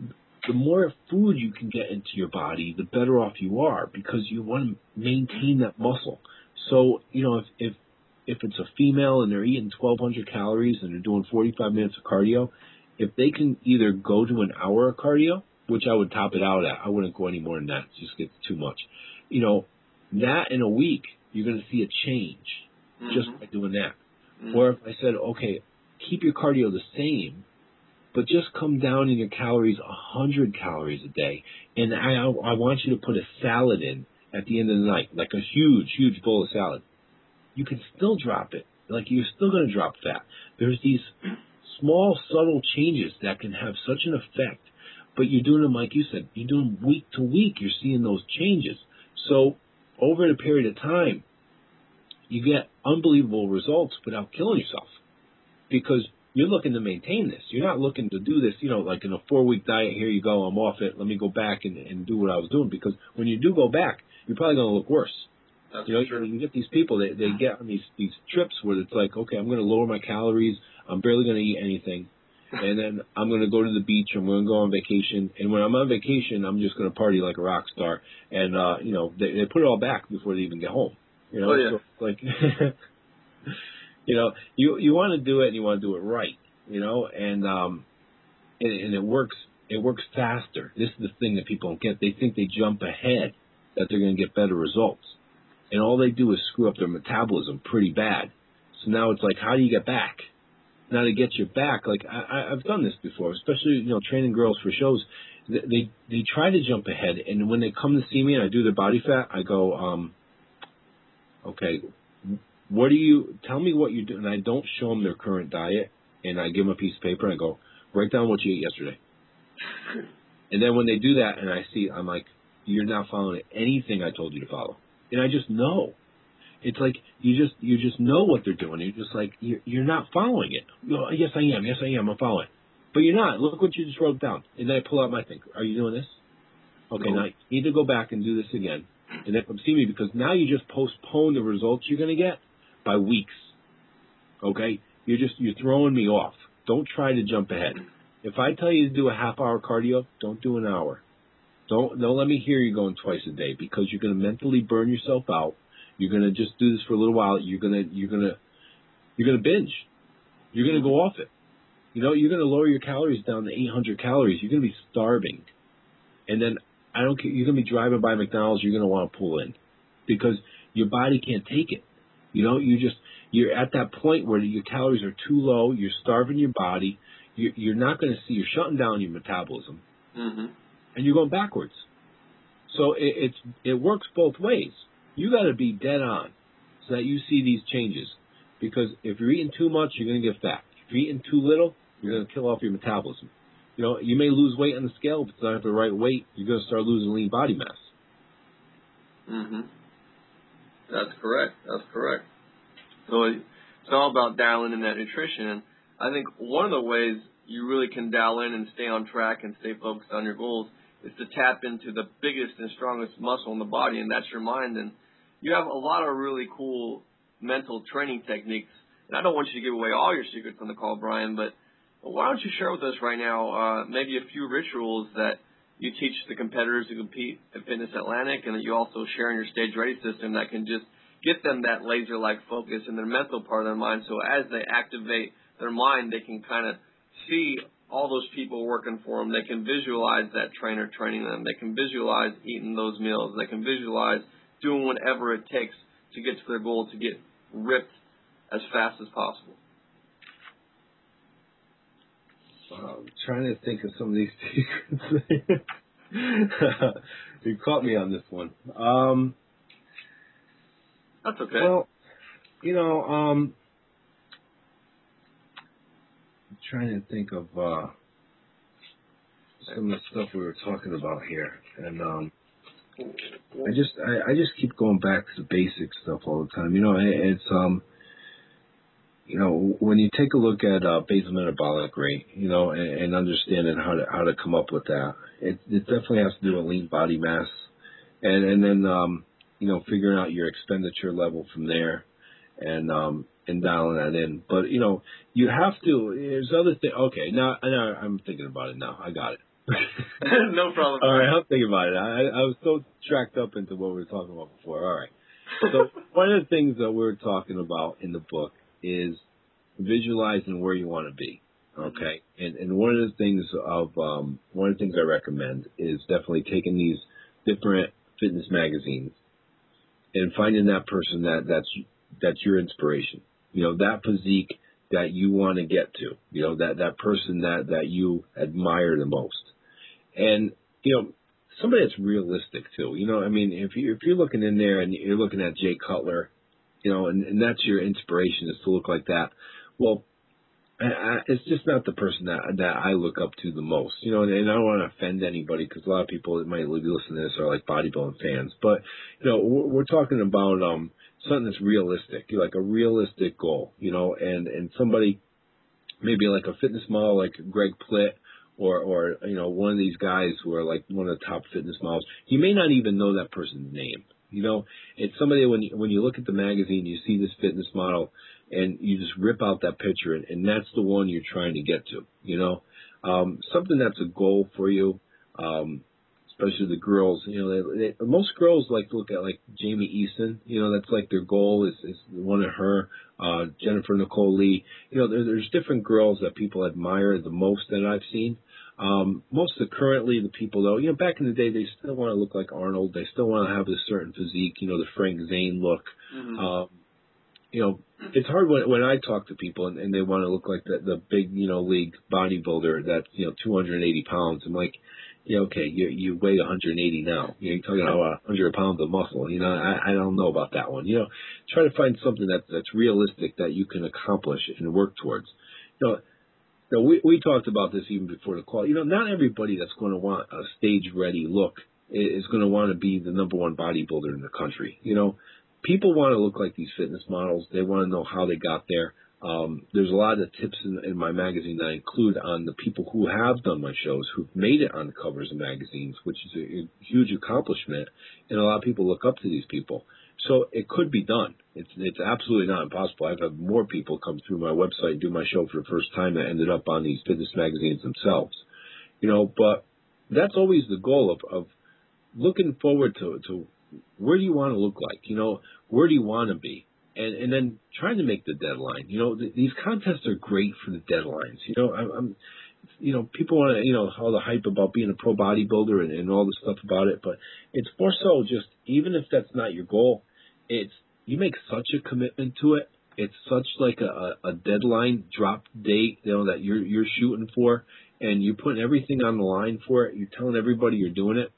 the more food you can get into your body, the better off you are because you want to maintain that muscle. So, you know, if if, if it's a female and they're eating twelve hundred calories and they're doing forty-five minutes of cardio, if they can either go to an hour of cardio, which I would top it out at, I wouldn't go any more than that. It just gets too much. You know, that in a week, you're going to see a change mm-hmm. just by doing that. Mm-hmm. Or if I said, okay, keep your cardio the same, but just come down in your calories one hundred calories a day, and I I want you to put a salad in at the end of the night, like a huge, huge bowl of salad. You can still drop it. Like, you're still going to drop fat. There's these small, subtle changes that can have such an effect, but you're doing them, like you said, you're doing them week to week. You're seeing those changes. So over a period of time, you get unbelievable results without killing yourself because you're looking to maintain this. You're not looking to do this, you know, like in a four-week diet, here you go, I'm off it, let me go back and, and do what I was doing. Because when you do go back, you're probably going to look worse. That's you know, true. You get these people, they, they get on these, these trips where it's like, okay, I'm going to lower my calories, I'm barely going to eat anything, and then I'm going to go to the beach, I'm going to go on vacation, and when I'm on vacation, I'm just going to party like a rock star. And, uh, you know, they, they put it all back before they even get home. You know, oh, yeah. so, like... You know, you you want to do it and you want to do it right, you know, and um, and, and it works. It works faster. This is the thing that people don't get. They think they jump ahead, that they're going to get better results, and all they do is screw up their metabolism pretty bad. So now it's like, how do you get back? Now to get you back, like I, I've done this before, especially you know training girls for shows. They, they they try to jump ahead, and when they come to see me and I do their body fat, I go, um, okay. What do you, tell me what you do, and I don't show them their current diet, and I give them a piece of paper, and I go, write down what you ate yesterday. And then when they do that, and I see, I'm like, you're not following anything I told you to follow. And I just know. It's like, you just you just know what they're doing. You're just like, you're, you're not following it. You go, yes, I am, yes, I am, I'm following. But you're not. Look what you just wrote down. And then I pull out my thing. Are you doing this? Okay, no. Now you need to go back and do this again. And then come see me, because now you just postpone the results you're going to get by weeks. Okay? You're just, you're throwing me off. Don't try to jump ahead. If I tell you to do a half hour cardio, don't do an hour. Don't, don't let me hear you going twice a day, because you're going to mentally burn yourself out. You're going to just do this for a little while. You're going to, you're going to, you're going to binge. You're going to go off it. You know, you're going to lower your calories down to eight hundred calories. You're going to be starving. And then, I don't care, you're going to be driving by McDonald's, you're going to want to pull in, because your body can't take it. You know, you just, you're at that point where your calories are too low, you're starving your body, you're, you're not going to see, you're shutting down your metabolism, mm-hmm. and you're going backwards. So it, it's, it works both ways. You got to be dead on so that you see these changes, because if you're eating too much, you're going to get fat. If you're eating too little, you're going to kill off your metabolism. You know, you may lose weight on the scale, but it's not the right weight. You're going to start losing lean body mass. Mm-hmm. That's correct. That's correct. So it's all about dialing in that nutrition. And I think one of the ways you really can dial in and stay on track and stay focused on your goals is to tap into the biggest and strongest muscle in the body, and that's your mind. And you have a lot of really cool mental training techniques. And I don't want you to give away all your secrets on the call, Brian, but why don't you share with us right now uh, maybe a few rituals that you teach the competitors who compete at Fitness Atlantic, and that you also share in your Stage Ready system that can just get them that laser-like focus in their mental part of their mind, so as they activate their mind, they can kind of see all those people working for them. They can visualize that trainer training them. They can visualize eating those meals. They can visualize doing whatever it takes to get to their goal, to get ripped as fast as possible. I'm trying to think of some of these secrets. You caught me on this one. Um, That's okay. Well, you know, um, I'm trying to think of uh, some of the stuff we were talking about here, and um, I just I, I just keep going back to the basic stuff all the time. You know, it, it's um. You know, when you take a look at uh, basal metabolic rate, you know, and, and understanding how to how to come up with that, it, it definitely has to do with lean body mass, and and then um, you know, figuring out your expenditure level from there, and um, and dialing that in. But you know, you have to. There's other things. Okay, now, now I'm thinking about it now. I got it. No problem. All right, I'll think about it. I, I was so tracked up into what we were talking about before. All right. So one of the things that we're talking about in the book is visualizing where you want to be. Okay. And and one of the things of um one of the things I recommend is definitely taking these different fitness magazines and finding that person that that's that's your inspiration. You know, that physique that you want to get to. You know, that that person that that you admire the most. And you know, somebody that's realistic too. You know, I mean, if you if you're looking in there and you're looking at Jay Cutler, you know, and, and that's your inspiration is to look like that. Well, I, I, it's just not the person that that I look up to the most, you know. And, and I don't want to offend anybody because a lot of people that might be listening to this are like bodybuilding fans. But you know, we're, we're talking about um something that's realistic, like a realistic goal, you know, and and somebody maybe like a fitness model like Greg Plitt. Or, or, you know, one of these guys who are like one of the top fitness models. You may not even know that person's name. You know, it's somebody when you, when you look at the magazine, you see this fitness model and you just rip out that picture and, and that's the one you're trying to get to, you know, um, something that's a goal for you. Um, especially the girls, you know, they, they, most girls like to look at like Jamie Easton, you know, that's like their goal is, is one of her, uh, Jennifer Nicole Lee, you know, there, there's different girls that people admire the most that I've seen. Um, most of the currently the people though, you know, back in the day, they still want to look like Arnold. They still want to have this certain physique, you know, the Frank Zane look. Mm-hmm. Um, you know, it's hard when, when I talk to people and, and they want to look like the, the big, you know, league bodybuilder that's, you know, two hundred eighty pounds. I'm like, yeah, okay, you, you weigh one hundred eighty now. You know, you're talking about one hundred pounds of muscle. You know, I, I don't know about that one. You know, try to find something that, that's realistic that you can accomplish and work towards. You know, you know, we, we talked about this even before the call. You know, not everybody that's going to want a stage-ready look is going to want to be the number one bodybuilder in the country. You know, people want to look like these fitness models. They want to know how they got there. Um, there's a lot of tips in, in my magazine that I include on the people who have done my shows, who've made it on the covers of magazines, which is a, a huge accomplishment, and a lot of people look up to these people. So it could be done. It's it's absolutely not impossible. I've had more people come through my website and do my show for the first time that ended up on these fitness magazines themselves. You know, but that's always the goal of, of looking forward to, to where do you want to look like? You know, where do you want to be? And and then trying to make the deadline. You know, th- these contests are great for the deadlines. You know, I'm, I'm you know, people want to, you know, all the hype about being a pro bodybuilder and, and all the stuff about it, but it's more so just, even if that's not your goal, it's, you make such a commitment to it. It's such like a, a deadline drop date, you know, that you're, you're shooting for, and you're putting everything on the line for it. You're telling everybody you're doing it.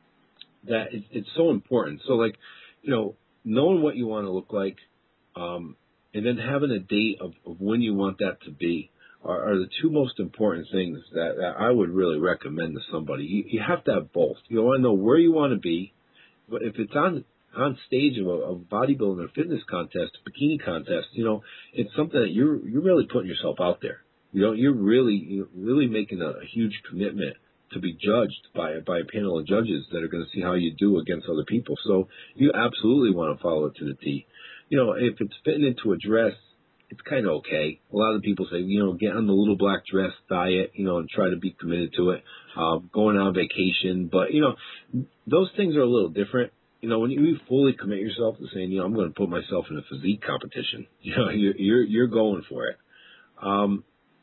That it's, it's so important. So like, you know, knowing what you want to look like, um, and then having a date of, of when you want that to be are, are the two most important things that, that I would really recommend to somebody. You, you have to have both. You want to know where you want to be, but if it's on on stage of a, of bodybuilding or fitness contest, bikini contest, you know, it's something that you're you're really putting yourself out there. You know, you're really you're really making a, a huge commitment to be judged by by a panel of judges that are going to see how you do against other people. So you absolutely want to follow it to the T. You know, if it's fitting into a dress, it's kind of okay. A lot of people say, you know, get on the little black dress diet, you know, and try to be committed to it. Uh, going on vacation, but you know, those things are a little different. You know, when you fully commit yourself to saying, you know, I'm going to put myself in a physique competition, you know, you're you're, you're going for it. Um,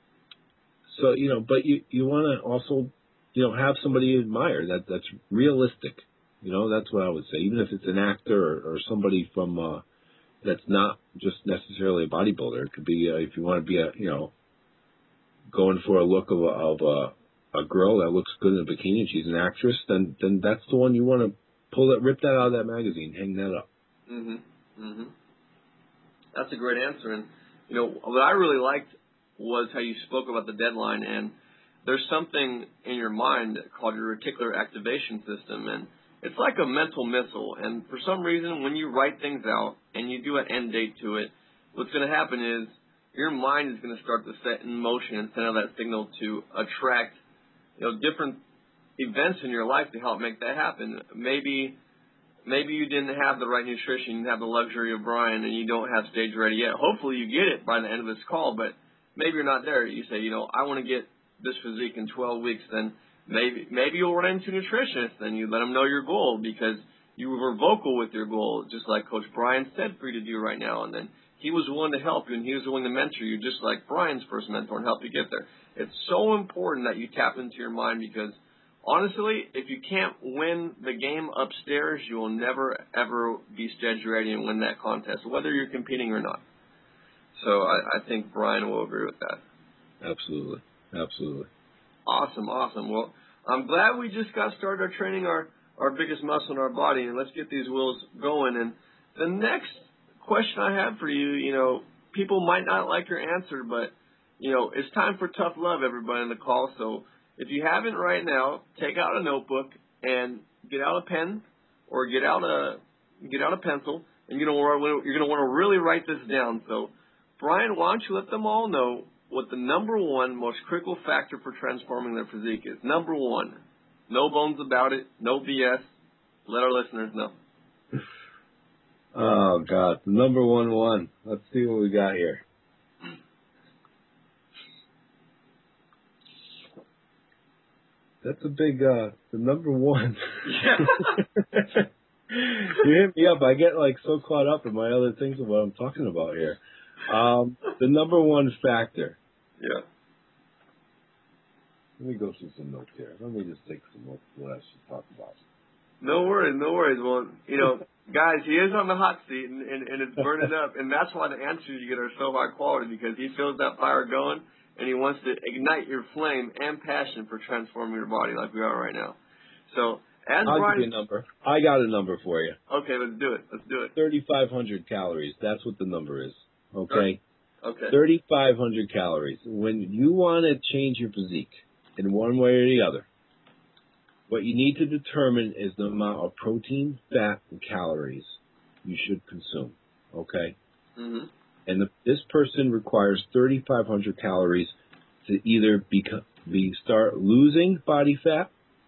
so you know, but you you want to also, you know, have somebody you admire that that's realistic. You know, that's what I would say. Even if it's an actor or, or somebody from uh, that's not just necessarily a bodybuilder. It could be uh, if you want to be a, you know, going for a look of a, of a, a girl that looks good in a bikini and she's an actress, then then that's the one you want to pull it, rip that out of that magazine, hang that up. Mhm. Mhm. That's a great answer. And you know what I really liked was how you spoke about the deadline. And there's something in your mind called your reticular activation system, and it's like a mental missile. And for some reason, when you write things out and you do an end date to it, what's going to happen is your mind is going to start to set in motion and send out that signal to attract, you know, different events in your life to help make that happen. Maybe, maybe you didn't have the right nutrition, you didn't have the luxury of Brian, and you don't have stage ready yet. Hopefully you get it by the end of this call, but maybe you're not there. You say, you know, I want to get this physique in twelve weeks, then maybe maybe you'll run into a nutritionist and you let them know your goal because you were vocal with your goal, just like Coach Brian said for you to do right now. And then he was willing to help you and he was willing to mentor you, just like Brian's first mentor, and help you get there. It's so important that you tap into your mind because, honestly, if you can't win the game upstairs, you will never, ever be stage ready and win that contest, whether you're competing or not. So I, I think Brian will agree with that. Absolutely. Absolutely. Awesome, awesome. Well, I'm glad we just got started our training our, our biggest muscle in our body, and let's get these wheels going. And the next question I have for you, you know, people might not like your answer, but, you know, it's time for tough love, everybody on the call. So if you haven't right now, take out a notebook and get out a pen or get out a get out a pencil, and you know you're going to want to really write this down. So, Brian, why don't you let them all know what the number one most critical factor for transforming their physique is? Number one, no bones about it, no B S. Let our listeners know. Oh God, the number one one. Let's see what we got here. That's a big, uh, the number one. Yeah. You hit me up. I get like so caught up in my other things of what I'm talking about here. Um, the number one factor. Yeah. Let me go through some notes here. Let me just take some notes of what I should talk about. No worries, no worries. Well, you know, guys, he is on the hot seat, and, and, and it's burning up, and that's why the answers you get are so high quality, because he feels that fire going, and he wants to ignite your flame and passion for transforming your body like we are right now. So, as I'll Brian... give you a number. I got a number for you. Okay, let's do it. Let's do it. thirty-five hundred calories. That's what the number is. Okay? Okay. thirty-five hundred calories. When you want to change your physique in one way or the other, what you need to determine is the amount of protein, fat, and calories you should consume. Okay? Mm-hmm. And the, this person requires thirty-five hundred calories to either be, be start losing body fat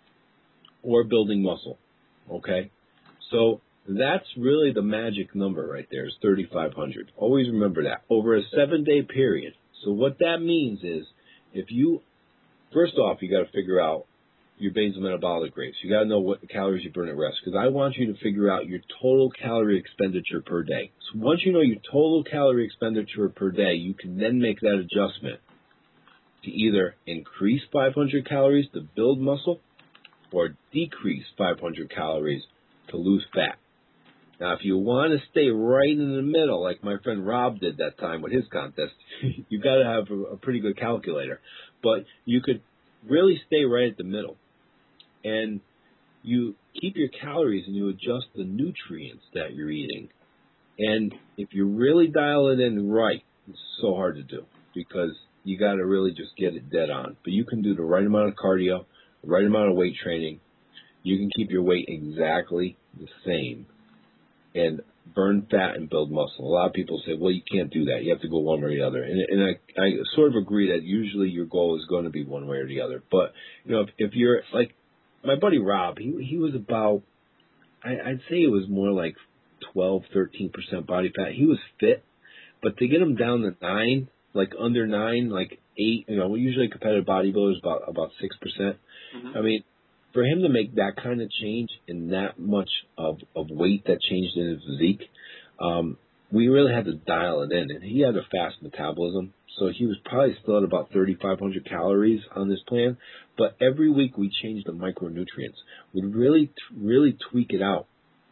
or building muscle. Okay? So that's really the magic number right there is thirty-five hundred. Always remember that. Over a seven-day period. So what that means is if you, first off, you got to figure out your basal metabolic rates. You got to know what calories you burn at rest, because I want you to figure out your total calorie expenditure per day. So once you know your total calorie expenditure per day, you can then make that adjustment to either increase five hundred calories to build muscle or decrease five hundred calories to lose fat. Now, if you want to stay right in the middle, like my friend Rob did that time with his contest, you got to have a, a pretty good calculator. But you could really stay right at the middle. And you keep your calories and you adjust the nutrients that you're eating. And if you really dial it in right, it's so hard to do because you got to really just get it dead on. But you can do the right amount of cardio, the right amount of weight training. You can keep your weight exactly the same and burn fat and build muscle. A lot of people say, well, you can't do that. You have to go one way or the other. And, and I, I sort of agree that usually your goal is going to be one way or the other. But, you know, if, if you're like my buddy Rob, he he was about, I, I'd say it was more like twelve, thirteen percent body fat. He was fit, but to get him down to nine, like under nine, like eight, you know, usually competitive bodybuilders about, about six percent. Mm-hmm. I mean, for him to make that kind of change and that much of, of weight that changed in his physique, um, we really had to dial it in. And he had a fast metabolism, so he was probably still at about thirty-five hundred calories on this plan. But every week we changed the micronutrients. We'd really, really tweak it out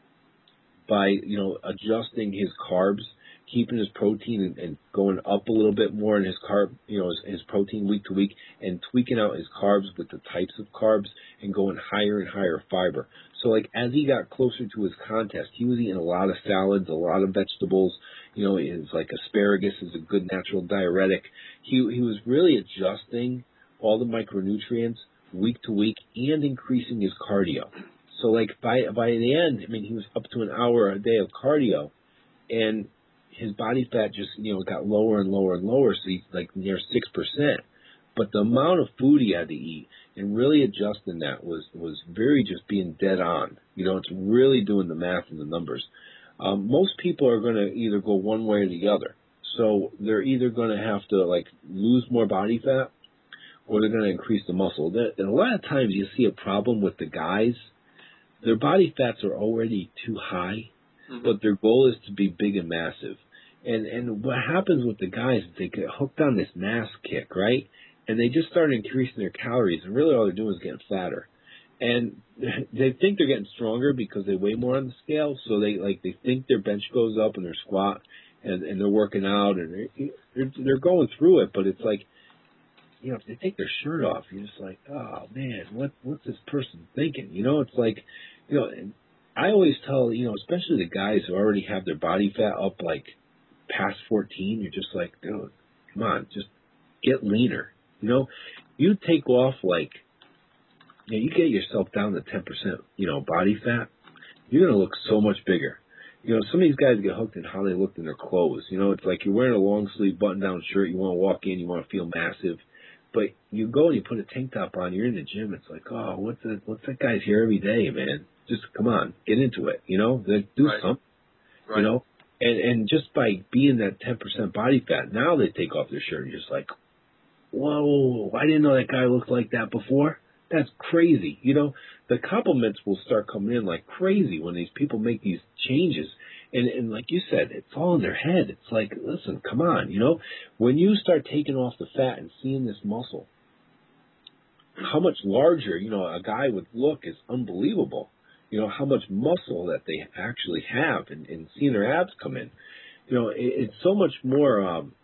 by, you know, adjusting his carbs, keeping his protein and, and going up a little bit more in his carb, you know, his, his protein week to week, and tweaking out his carbs with the types of carbs and going higher and higher fiber. So, like, as he got closer to his contest, he was eating a lot of salads, a lot of vegetables. You know, it's like asparagus is a good natural diuretic. He he was really adjusting all the micronutrients week to week and increasing his cardio. So, like, by by the end, I mean, he was up to an hour a day of cardio, and his body fat just, you know, got lower and lower and lower, so he's like near six percent. But the amount of food he had to eat and really adjusting that was, was very just being dead on. You know, it's really doing the math and the numbers. Um, most people are going to either go one way or the other. So they're either going to have to, like, lose more body fat, or they're going to increase the muscle. And a lot of times you see a problem with the guys. Their body fats are already too high, mm-hmm. but their goal is to be big and massive. And and what happens with the guys is they get hooked on this mass kick, right? And they just start increasing their calories, and really all they're doing is getting fatter. And they think they're getting stronger because they weigh more on the scale, so they like they think their bench goes up and their squat, and, and they're working out, and they're, they're they're going through it. But it's like, you know, if they take their shirt off, you're just like, oh man, what what's this person thinking? You know, it's like, you know, and I always tell, you know, especially the guys who already have their body fat up like past fourteen, you're just like, dude, come on, just get leaner. You know, you take off like, you know, you get yourself down to ten percent, you know, body fat, you're going to look so much bigger. You know, some of these guys get hooked in how they look in their clothes. You know, it's like you're wearing a long sleeve button down shirt, you want to walk in, you want to feel massive, but you go and you put a tank top on, you're in the gym, it's like, oh, what's that, what's that guy's here every day, man? Just come on, get into it, you know, do right. something, right. you know, and, and just by being that ten percent body fat, now they take off their shirt and you're just like, whoa, I didn't know that guy looked like that before. That's crazy. You know, the compliments will start coming in like crazy when these people make these changes. And, and like you said, it's all in their head. It's like, listen, come on, you know, when you start taking off the fat and seeing this muscle, how much larger, you know, a guy would look is unbelievable. You know, how much muscle that they actually have, and, and seeing their abs come in. You know, it, it's so much more um,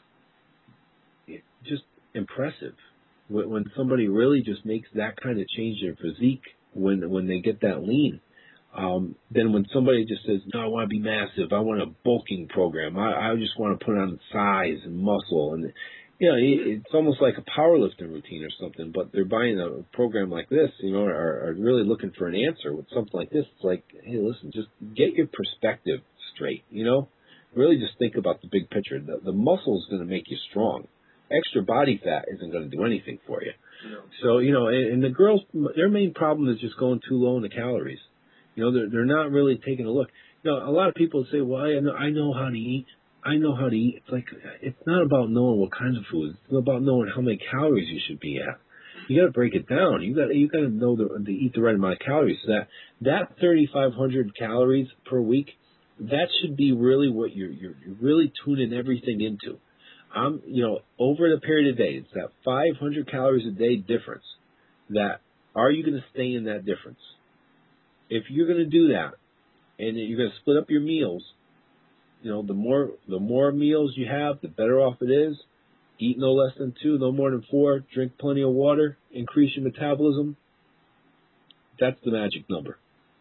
it, just impressive when somebody really just makes that kind of change in physique when when they get that lean. Um, then when somebody just says, no, I want to be massive, I want a bulking program, I, I just want to put on size and muscle, and you know, it, it's almost like a powerlifting routine or something, but they're buying a program like this, you know, are, are really looking for an answer with something like this. It's like, hey, listen, just get your perspective straight, you know, really just think about the big picture. The, the muscle is going to make you strong. Extra body fat isn't going to do anything for you. No. So, you know, and, and the girls, their main problem is just going too low in the calories. You know, they're, they're not really taking a look. You know, a lot of people say, well, I know, I know how to eat. I know how to eat. It's like, it's not about knowing what kinds of foods. It's about knowing how many calories you should be at. You got to break it down. You got you got to know the, to eat the right amount of calories. So that that thirty-five hundred calories per week, that should be really what you're you're, you're really tuning everything into. Um, you know, over the period of days, that five hundred calories a day difference, that, are you going to stay in that difference? If you're going to do that, and you're going to split up your meals, you know, the more, the more meals you have, the better off it is. Eat no less than two, no more than four, drink plenty of water, increase your metabolism. That's the magic number.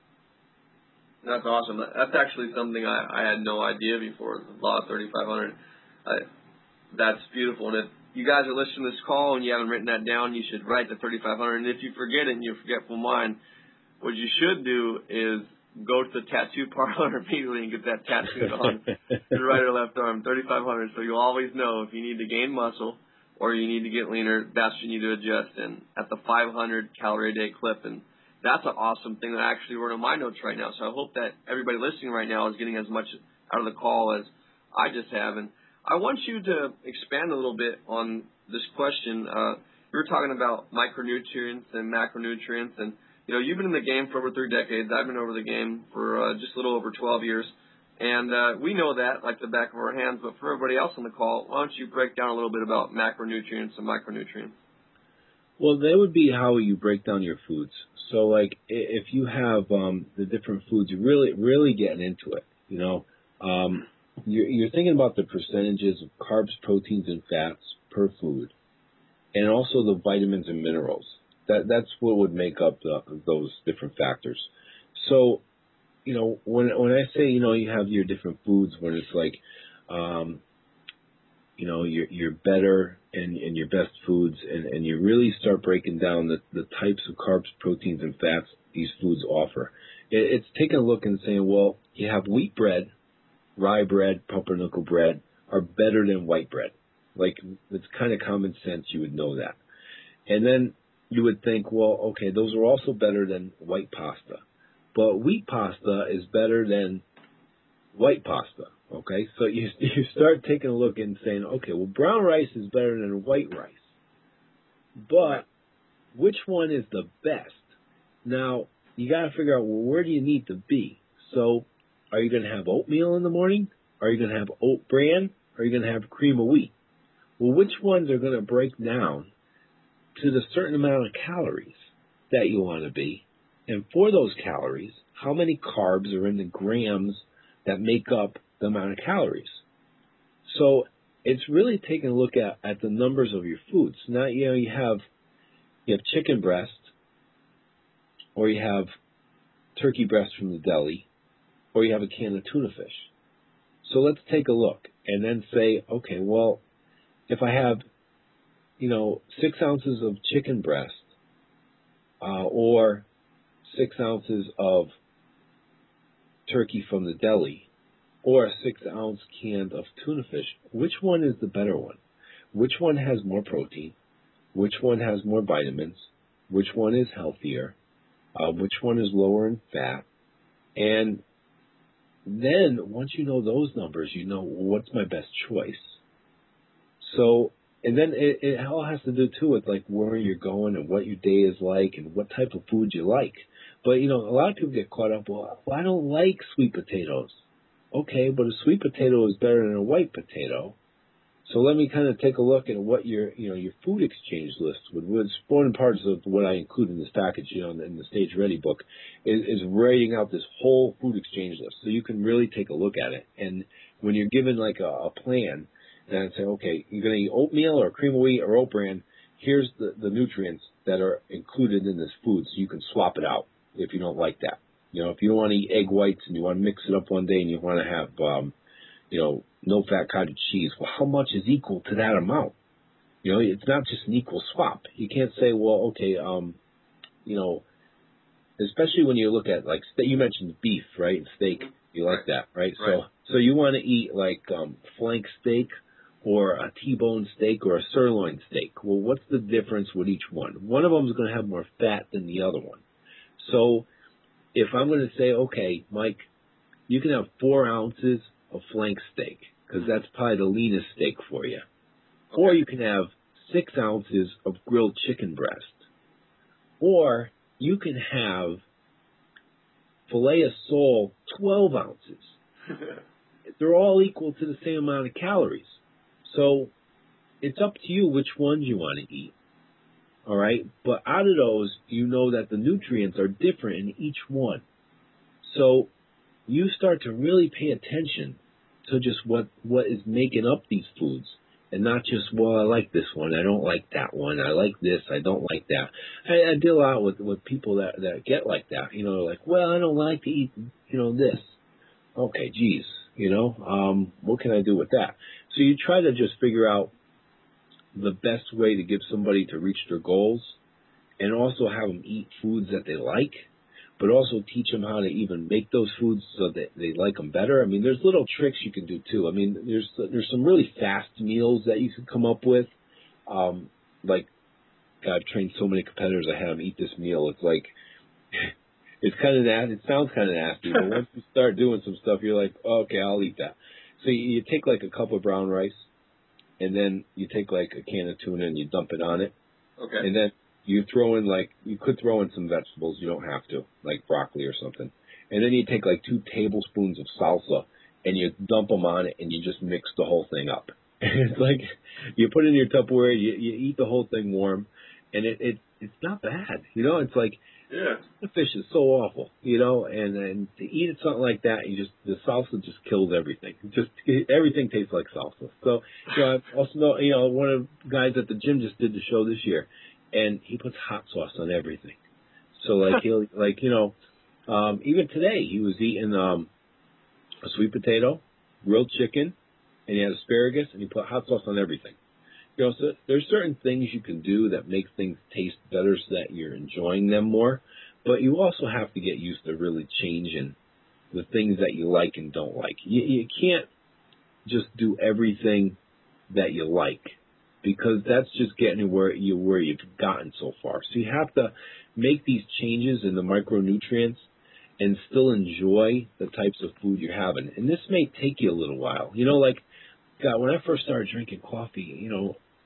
That's awesome. That's actually something I, I had no idea before, the law of thirty-five hundred. I, That's beautiful. And if you guys are listening to this call and you haven't written that down, you should write the thirty-five hundred. And if you forget it and you're forgetful mind, what you should do is go to the tattoo parlor immediately and get that tattooed on your right or left arm, thirty-five hundred. So you'll always know if you need to gain muscle or you need to get leaner, that's what you need to adjust in at the five hundred calorie a day clip. And that's an awesome thing that I actually wrote on my notes right now. So I hope that everybody listening right now is getting as much out of the call as I just have. And I want you to expand a little bit on this question. Uh, you were talking about micronutrients and macronutrients, and you know, you've been in the game for over three decades. I've been over the game for uh, just a little over twelve years, and uh, we know that like the back of our hands. But for everybody else on the call, why don't you break down a little bit about macronutrients and micronutrients? Well, that would be how you break down your foods. So, like, if you have um, the different foods, you're really, really getting into it, you know. Um, You're, you're thinking about the percentages of carbs, proteins, and fats per food, and also the vitamins and minerals. That that's what would make up the, those different factors. So, you know, when when I say, you know, you have your different foods, when it's like, um, you know, your your better and, and your best foods, and, and you really start breaking down the, the types of carbs, proteins, and fats these foods offer. It, it's taking a look and saying, well, you have wheat bread, rye bread, pumpernickel bread are better than white bread. Like, it's kind of common sense, you would know that. And then you would think, well, okay, those are also better than white pasta. But wheat pasta is better than white pasta, okay? So you you start taking a look and saying, okay, well, brown rice is better than white rice. but which one is the best? Now, you got to figure out, well, where do you need to be? So, are you going to have oatmeal in the morning? Are you going to have oat bran? Or are you going to have cream of wheat? Well, which ones are going to break down to the certain amount of calories that you want to be? And for those calories, how many carbs are in the grams that make up the amount of calories? So it's really taking a look at, at the numbers of your foods. Now, you know, you have you have chicken breast, or you have turkey breast from the deli, or you have a can of tuna fish. So let's take a look and then say, okay, well, if I have, you know, six ounces of chicken breast, uh, or six ounces of turkey from the deli, or a six ounce can of tuna fish, which one is the better one? Which one has more protein? Which one has more vitamins? Which one is healthier? Uh, which one is lower in fat? And then once you know those numbers, you know, what's my best choice? So, and then it, it all has to do too with like where you're going and what your day is like and what type of food you like. But, you know, a lot of people get caught up, well, I don't like sweet potatoes. Okay, but a sweet potato is better than a white potato. So let me kind of take a look at what your, you know, your food exchange list would. What's important parts of what I include in this package, you know, in the Stage Ready book, is, is writing out this whole food exchange list, so you can really take a look at it. And when you're given like a, a plan, then say, okay, you're going to eat oatmeal or cream of wheat or oat bran. Here's the, the nutrients that are included in this food, so you can swap it out if you don't like that. You know, if you don't want to eat egg whites and you want to mix it up one day and you want to have, um, you know, no-fat cottage cheese, well, how much is equal to that amount? You know, it's not just an equal swap. You can't say, well, okay, um, you know, especially when you look at, like, you mentioned beef, right, and steak. You like that, right? Right. So so you want to eat, like, um, flank steak or a T-bone steak or a sirloin steak. Well, what's the difference with each one? One of them is going to have more fat than the other one. So if I'm going to say, okay, Mike, you can have four ounces of flank steak, because that's probably the leanest steak for you. Okay. Or you can have six ounces of grilled chicken breast. Or you can have filet of sole, twelve ounces. They're all equal to the same amount of calories. So it's up to you which ones you want to eat. All right? But out of those, you know that the nutrients are different in each one. So you start to really pay attention to just what, what is making up these foods, and not just, well, I like this one, I don't like that one, I like this, I don't like that. I, I deal out with, with people that, that get like that, you know, like, well, I don't like to eat, you know, this. Okay, geez, you know, um, what can I do with that? So you try to just figure out the best way to give somebody to reach their goals, and also have them eat foods that they like, but also teach them how to even make those foods so that they like them better. I mean, there's little tricks you can do too. I mean, there's there's some really fast meals that you can come up with. Um, like, God, I've trained so many competitors. I had them eat this meal. It's like, it's kind of nasty. It sounds kind of nasty, but once you start doing some stuff, you're like, oh, okay, I'll eat that. So you, you take like a cup of brown rice, and then you take like a can of tuna and you dump it on it. Okay. And then you throw in, like, you could throw in some vegetables. You don't have to, like broccoli or something. And then you take, like, two tablespoons of salsa, and you dump them on it, and you just mix the whole thing up. And it's like, you put it in your Tupperware, you, you eat the whole thing warm, and it, it it's not bad. You know, it's like, yeah. The fish is so awful, you know, and, and to eat it something like that, you just, the salsa just kills everything. It just, everything tastes like salsa. So, you know, I also know, you know, one of the guys at the gym just did the show this year, and he puts hot sauce on everything. So, like, he'll, like, you know, um, even today, he was eating um, a sweet potato, grilled chicken, and he had asparagus, and he put hot sauce on everything. You know, so there's certain things you can do that make things taste better so that you're enjoying them more, but you also have to get used to really changing the things that you like and don't like. You, you can't just do everything that you like, because that's just getting where you where you've gotten so far. So you have to make these changes in the micronutrients and still enjoy the types of food you're having. And this may take you a little while. You know, like, God, when I first started drinking coffee, you know,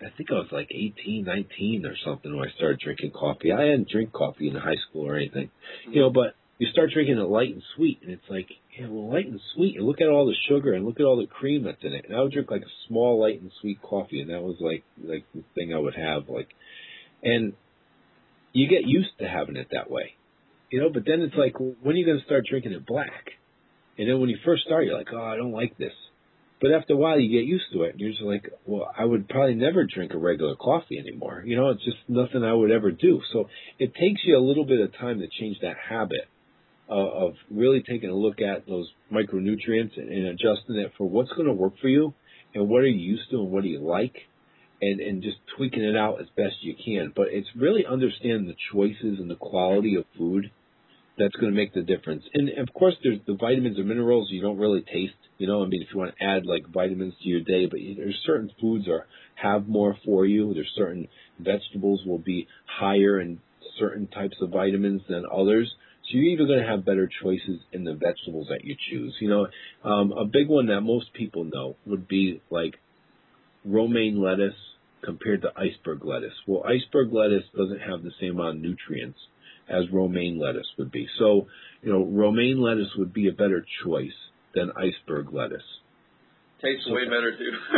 I think I was like eighteen, nineteen or something when I started drinking coffee. I didn't drink coffee in high school or anything, you know, but you start drinking it light and sweet, and it's like, yeah, well, light and sweet, and look at all the sugar, and look at all the cream that's in it. And I would drink like a small light and sweet coffee, and that was like, like the thing I would have, like, and you get used to having it that way, you know, but then it's like, well, when are you going to start drinking it black? And then when you first start, you're like, oh, I don't like this. But after a while, you get used to it, and you're just like, well, I would probably never drink a regular coffee anymore. You know, it's just nothing I would ever do. So it takes you a little bit of time to change that habit of, of really taking a look at those micronutrients and, and adjusting it for what's going to work for you and what are you used to and what do you like, and, and just tweaking it out as best you can. But it's really understanding the choices and the quality of food that's going to make the difference. And, of course, there's the vitamins and minerals you don't really taste. You know, I mean, if you want to add, like, vitamins to your day, but there's certain foods are have more for you. There's certain vegetables will be higher in certain types of vitamins than others. So you're even going to have better choices in the vegetables that you choose. You know, um, a big one that most people know would be, like, romaine lettuce compared to iceberg lettuce. Well, iceberg lettuce doesn't have the same amount of nutrients as romaine lettuce would be. So, you know, romaine lettuce would be a better choice than iceberg lettuce. Tastes So, way better,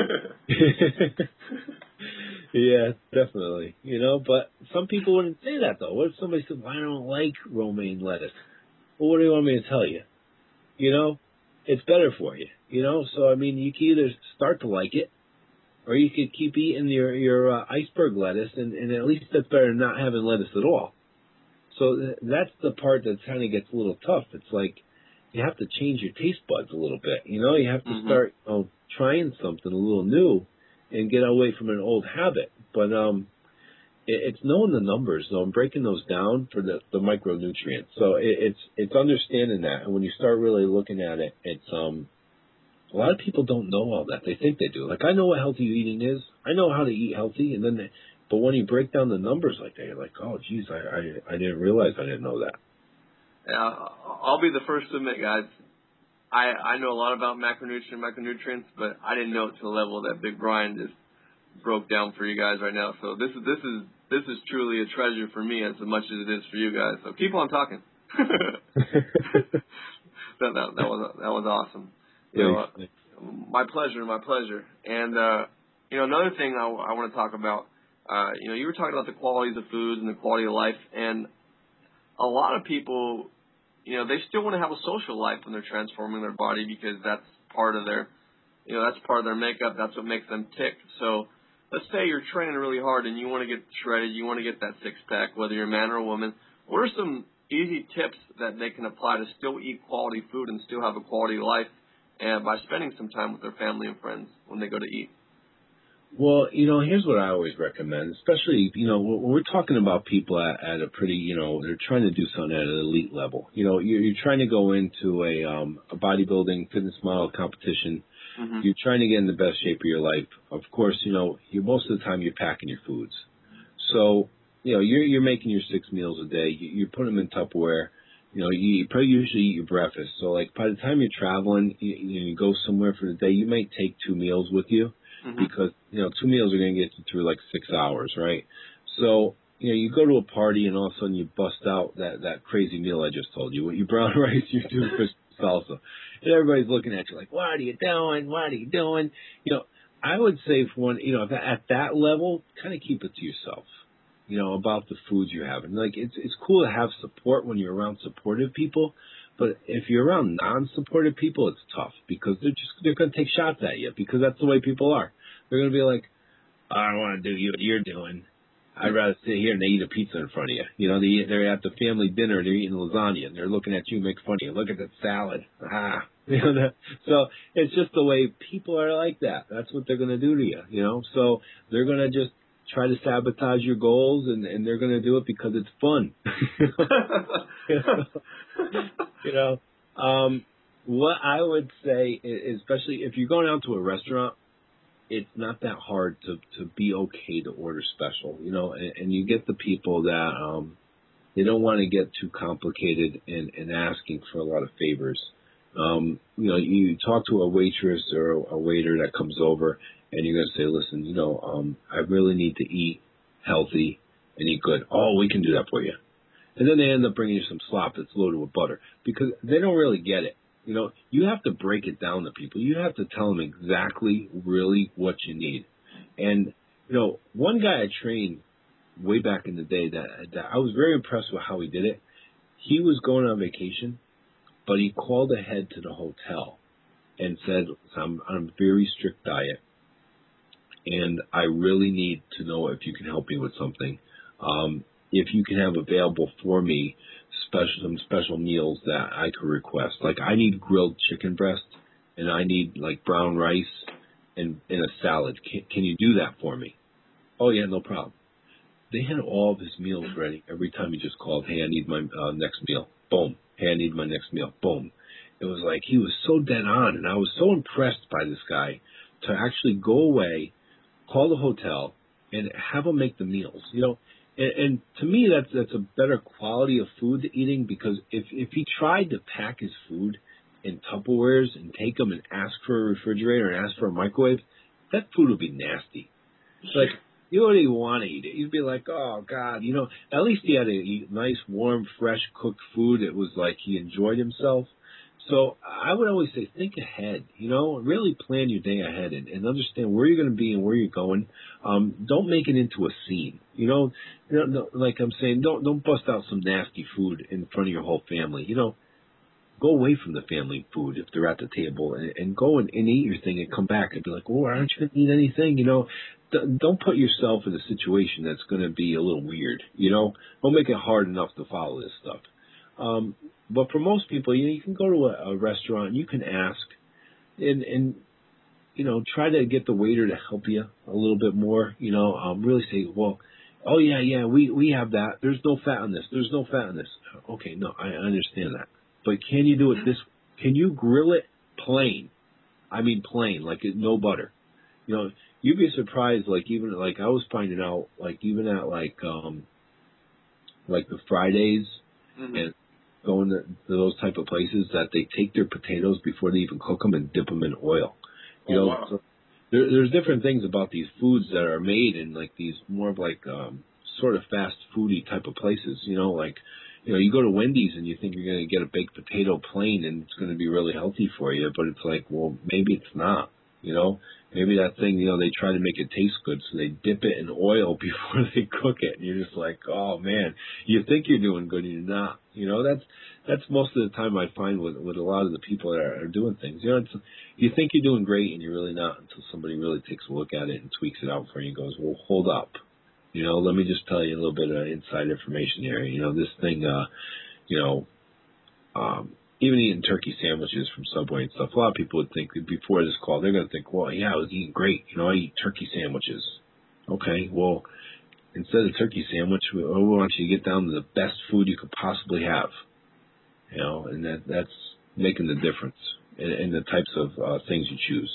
too. yeah, definitely. You know, but some people wouldn't say that, though. What if somebody said, well, I don't like romaine lettuce? Well, what do you want me to tell you? You know, it's better for you. You know, so, I mean, you can either start to like it, or you could keep eating your, your uh, iceberg lettuce, and, and at least that's better than not having lettuce at all. So th- that's the part that kind of gets a little tough. It's like you have to change your taste buds a little bit. You know, you have to Mm-hmm. start you know, trying something a little new and get away from an old habit. But um, it, it's knowing the numbers, though, and breaking those down for the, the micronutrients. So it, it's it's understanding that. And when you start really looking at it, it's um, a lot of people don't know all that. They think they do. Like, I know what healthy eating is. I know how to eat healthy, and then they, but when you break down the numbers like that, you're like, oh, geez, I, I I didn't realize I didn't know that. Yeah, I'll be the first to admit, guys, I, I know a lot about macronutrients and micronutrients, but I didn't know it to the level that Big Brian just broke down for you guys right now. So this is this is this is truly a treasure for me as much as it is for you guys. So keep on talking. that, that that was that was awesome. You know, uh, my pleasure, my pleasure. And uh, you know, another thing I, I want to talk about. Uh, you know, you were talking about the qualities of foods and the quality of life, and a lot of people, you know, they still want to have a social life when they're transforming their body because that's part of their, you know, that's part of their makeup. That's what makes them tick. So let's say you're training really hard and you want to get shredded, you want to get that six pack, whether you're a man or a woman. What are some easy tips that they can apply to still eat quality food and still have a quality life, and by spending some time with their family and friends when they go to eat? Well, you know, here's what I always recommend, especially, you know, when we're talking about people at, at a pretty, you know, they're trying to do something at an elite level. You know, you're, you're trying to go into a, um, a bodybuilding fitness model competition. Mm-hmm. You're trying to get in the best shape of your life. Of course, you know, you most of the time you're packing your foods. So, you know, you're, you're making your six meals a day. You, you put them in Tupperware. You know, you, you probably usually eat your breakfast. So, like, by the time you're traveling, you, you, know, you go somewhere for the day, you might take two meals with you. Mm-hmm. Because, you know, two meals are going to get you through like six hours, right? So, you know, you go to a party and all of a sudden you bust out that, that crazy meal I just told you, your brown rice, your two fish salsa. And everybody's looking at you like, what are you doing? What are you doing? You know, I would say for one, you know, at that level, kind of keep it to yourself, you know, about the foods you're having. Like, it's, it's cool to have support when you're around supportive people. But if you're around non-supportive people, it's tough because they're just they're going to take shots at you because that's the way people are. They're going to be like, I don't want to do what you're doing. I'd rather sit here and they eat a pizza in front of you. You know, they, they're at the family dinner, they're eating lasagna, and they're looking at you and make fun of you. Look at that salad. Ah. You know, that, so it's just the way people are like that. That's what they're going to do to you, you know. So they're going to just try to sabotage your goals, and, and they're going to do it because it's fun. you know? You know, um, what I would say, is, especially if you're going out to a restaurant, it's not that hard to, to be okay to order special, you know, and, and you get the people that um, they don't want to get too complicated in, in asking for a lot of favors. Um, you know, you talk to a waitress or a waiter that comes over, and you're going to say, listen, you know, um, I really need to eat healthy and eat good. Oh, we can do that for you. And then they end up bringing you some slop that's loaded with butter because they don't really get it. You know, you have to break it down to people. You have to tell them exactly really what you need. And, you know, one guy I trained way back in the day that, that I was very impressed with how he did it. He was going on vacation, but he called ahead to the hotel and said, I'm on a very strict diet, and I really need to know if you can help me with something. Um, if you can have available for me special some special meals that I could request. Like I need grilled chicken breast, and I need like brown rice and, and a salad. Can, can you do that for me? Oh, yeah, no problem. They had all of his meals ready every time he just called, hey, I need my uh, next meal. Boom. Hey, I need my next meal. Boom. It was like he was so dead on, and I was so impressed by this guy to actually go away, call the hotel, and have him make the meals. You know, and, and to me, that's that's a better quality of food eating because if if he tried to pack his food in Tupperwares and take them and ask for a refrigerator and ask for a microwave, that food would be nasty. It's like, you wouldn't even want to eat it. You'd be like, oh, God, you know, at least he had to eat nice, warm, fresh, cooked food. It was like he enjoyed himself. So I would always say, think ahead, you know, really plan your day ahead and, and understand where you're going to be and where you're going. Um, don't make it into a scene, you know, you know, like I'm saying, don't, don't bust out some nasty food in front of your whole family, you know. Go away from the family food if they're at the table and, and go and, and eat your thing and come back and be like, oh, aren't you going to eat anything? You know, D- don't put yourself in a situation that's going to be a little weird, you know. Don't make it hard enough to follow this stuff. Um, but for most people, you know, you can go to a, a restaurant, you can ask and, and, you know, try to get the waiter to help you a little bit more, you know, um, really say, well, oh, yeah, yeah, we, we have that. There's no fat on this. There's no fat on this. Okay, no, I understand that. But can you do it this? Can you grill it plain? I mean plain, like it, no butter. You know, you'd be surprised. Like even like I was finding out, like even at like um like the Fridays mm-hmm. and going to, to those type of places that they take their potatoes before they even cook them and dip them in oil. You oh, know, wow. so there, there's different things about these foods that are made in like these more of like um sort of fast foody type of places. You know, like. You know, you go to Wendy's and you think you're going to get a baked potato plain and it's going to be really healthy for you, but it's like, well, maybe it's not, you know. Maybe that thing, you know, they try to make it taste good, so they dip it in oil before they cook it. And you're just like, oh, man, you think you're doing good and you're not. You know, that's that's most of the time I find with, with a lot of the people that are, are doing things. You know, it's, you think you're doing great and you're really not until somebody really takes a look at it and tweaks it out for you and goes, well, hold up. You know, let me just tell you a little bit of inside information here. You know, this thing, uh, you know, um, even eating turkey sandwiches from Subway and stuff, a lot of people would think before this call, they're going to think, well, yeah, I was eating great. You know, I eat turkey sandwiches. Okay, well, instead of turkey sandwich, we want you to get down to the best food you could possibly have. You know, and that that's making the difference in, in the types of uh, things you choose.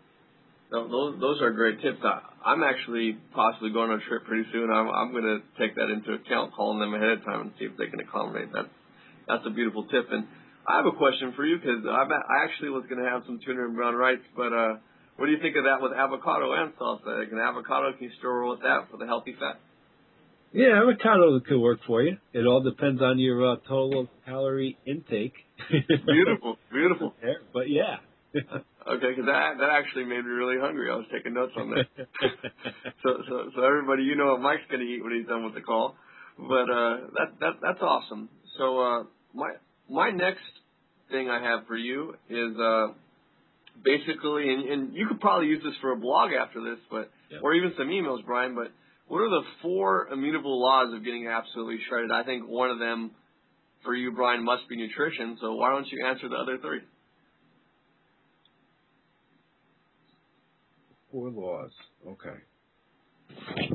No, those those are great tips. I, I'm actually possibly going on a trip pretty soon. I'm I'm going to take that into account, calling them ahead of time and see if they can accommodate that. That's a beautiful tip. And I have a question for you because I I actually was going to have some tuna and brown rice, but uh, what do you think of that with avocado and salsa? Like an avocado, can you store with that for the healthy fat? Yeah, avocado could work for you. It all depends on your uh, total calorie intake. Beautiful, beautiful. But yeah. Okay, because that that actually made me really hungry. I was taking notes on that. so so so everybody, you know what Mike's going to eat when he's done with the call. But uh, that that that's awesome. So uh, my my next thing I have for you is uh, basically, and, and you could probably use this for a blog after this, but yep. or even some emails, Brian. But what are the four immutable laws of getting absolutely shredded? I think one of them for you, Brian, must be nutrition. So why don't you answer the other three? Four laws. Okay.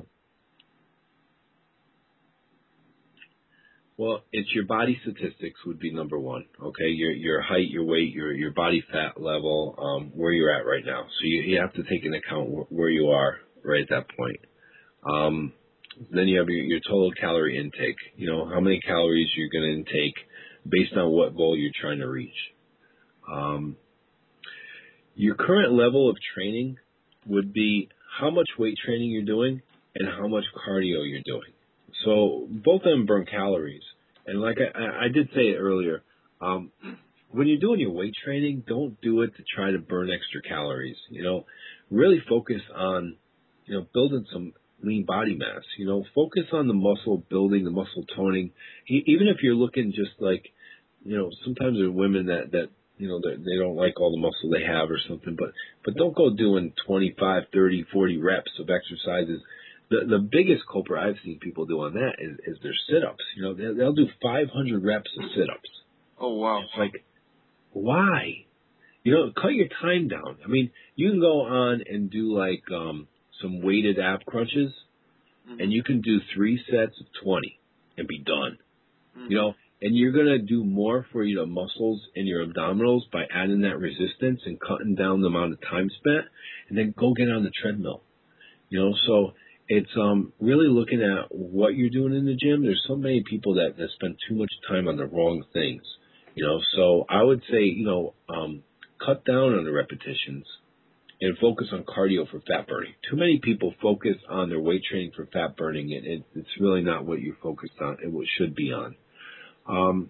Well, it's your body statistics would be number one. Okay, your your height, your weight, your your body fat level, um, where you're at right now. So you, you have to take into account wh- where you are right at that point. Um, then you have your, your total calorie intake. You know how many calories you're going to intake based on what goal you're trying to reach. Um, your current level of training would be how much weight training you're doing and how much cardio you're doing. So both of them burn calories. And like I, I did say it earlier, um, when you're doing your weight training, don't do it to try to burn extra calories. You know, really focus on, you know, building some lean body mass. You know, focus on the muscle building, the muscle toning. E- even if you're looking just like, you know, sometimes there are women that, that you know, they, they don't like all the muscle they have or something, but, but don't go doing twenty-five, thirty, forty reps of exercises. The the biggest culprit I've seen people do on that is, is their sit-ups. You know, they'll, they'll do five hundred reps of sit-ups. Oh, wow. It's like, why? You know, cut your time down. I mean, you can go on and do like um, some weighted ab crunches, mm-hmm. and you can do three sets of twenty and be done. Mm-hmm. You know, and you're going to do more for your muscles and your abdominals by adding that resistance and cutting down the amount of time spent, and then go get on the treadmill. You know, so it's um really looking at what you're doing in the gym. There's so many people that, that spend too much time on the wrong things. You know, so I would say, you know, um, cut down on the repetitions and focus on cardio for fat burning. Too many people focus on their weight training for fat burning, and it, it's really not what you're focused on. It should be on. Um,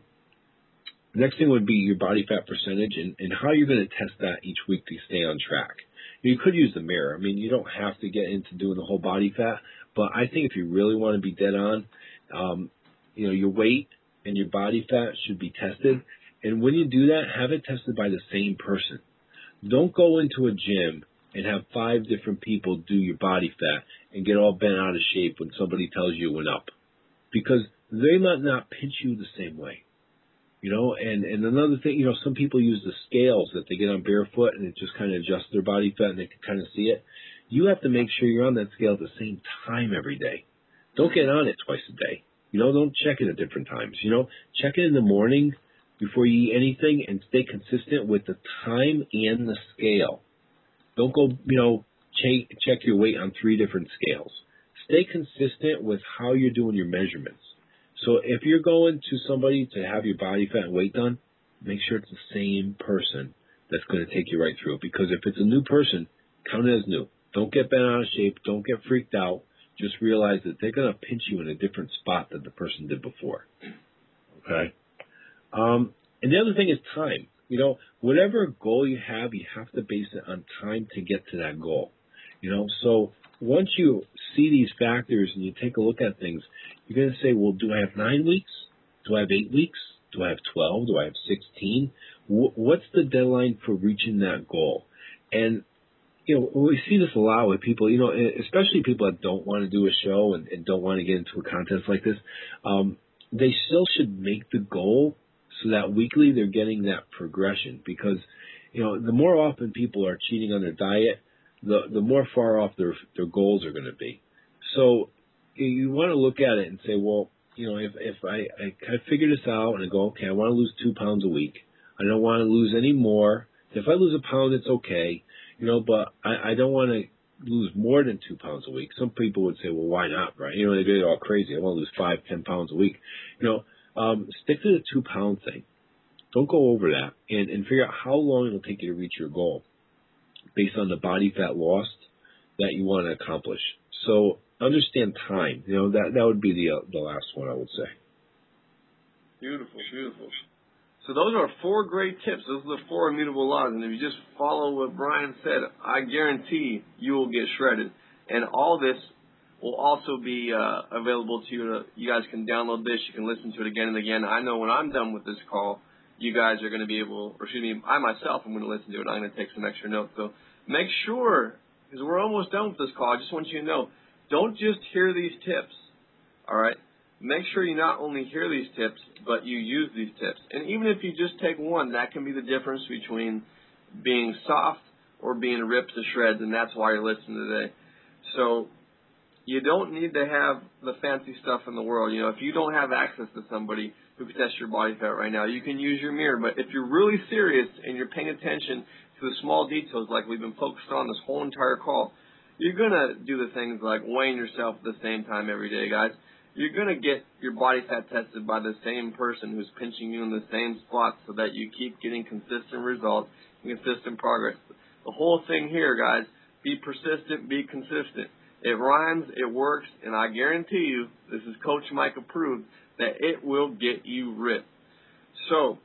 next thing would be your body fat percentage and, and how you're going to test that each week to stay on track. You could use the mirror. I mean, you don't have to get into doing the whole body fat, but I think if you really want to be dead on, um, you know, your weight and your body fat should be tested. And when you do that, have it tested by the same person. Don't go into a gym and have five different people do your body fat and get all bent out of shape when somebody tells you it went up, because they might not pinch you the same way. You know, and, and another thing, you know, some people use the scales that they get on barefoot and it just kind of adjusts their body fat and they can kind of see it. You have to make sure you're on that scale at the same time every day. Don't get on it twice a day. You know, don't check it at different times. You know, check it in the morning before you eat anything and stay consistent with the time and the scale. Don't go, you know, check, check your weight on three different scales. Stay consistent with how you're doing your measurements. So if you're going to somebody to have your body fat and weight done, make sure it's the same person that's going to take you right through it. Because if it's a new person, count it as new. Don't get bent out of shape. Don't get freaked out. Just realize that they're going to pinch you in a different spot than the person did before. Okay? Um, and the other thing is time. You know, whatever goal you have, you have to base it on time to get to that goal. You know, so once you see these factors and you take a look at things, you're going to say, well, do I have nine weeks? Do I have eight weeks? Do I have twelve? Do I have sixteen? What's the deadline for reaching that goal? And, you know, we see this a lot with people, you know, especially people that don't want to do a show and, and don't want to get into a contest like this. Um, they still should make the goal so that weekly they're getting that progression, because, you know, the more often people are cheating on their diet, the the more far off their their goals are going to be. So you want to look at it and say, well, you know, if if I, I I figure this out and I go, okay, I want to lose two pounds a week. I don't want to lose any more. If I lose a pound, it's okay, you know, but I, I don't want to lose more than two pounds a week. Some people would say, well, why not, right? You know, they get all crazy. I want to lose five, ten pounds a week. You know, um, stick to the two pound thing. Don't go over that, and, and figure out how long it'll take you to reach your goal based on the body fat lost that you want to accomplish. So understand time. You know, that that would be the uh, the last one, I would say. Beautiful, beautiful. So those are four great tips. Those are the four immutable laws. And if you just follow what Brian said, I guarantee you will get shredded. And all this will also be uh, available to you. You guys can download this. You can listen to it again and again. I know when I'm done with this call, you guys are going to be able, or excuse me, I myself am going to listen to it. I'm going to take some extra notes. So make sure, because we're almost done with this call, I just want you to know, don't just hear these tips, all right? Make sure you not only hear these tips, but you use these tips. And even if you just take one, that can be the difference between being soft or being ripped to shreds, and that's why you're listening today. So you don't need to have the fancy stuff in the world. You know, if you don't have access to somebody who can test your body fat right now, you can use your mirror. But if you're really serious and you're paying attention to the small details like we've been focused on this whole entire call, you're going to do the things like weighing yourself at the same time every day, guys. You're going to get your body fat tested by the same person who's pinching you in the same spot so that you keep getting consistent results and consistent progress. The whole thing here, guys, Be persistent. Be consistent. It rhymes. It works. And I guarantee you, this is Coach Mike approved, that it will get you ripped. So,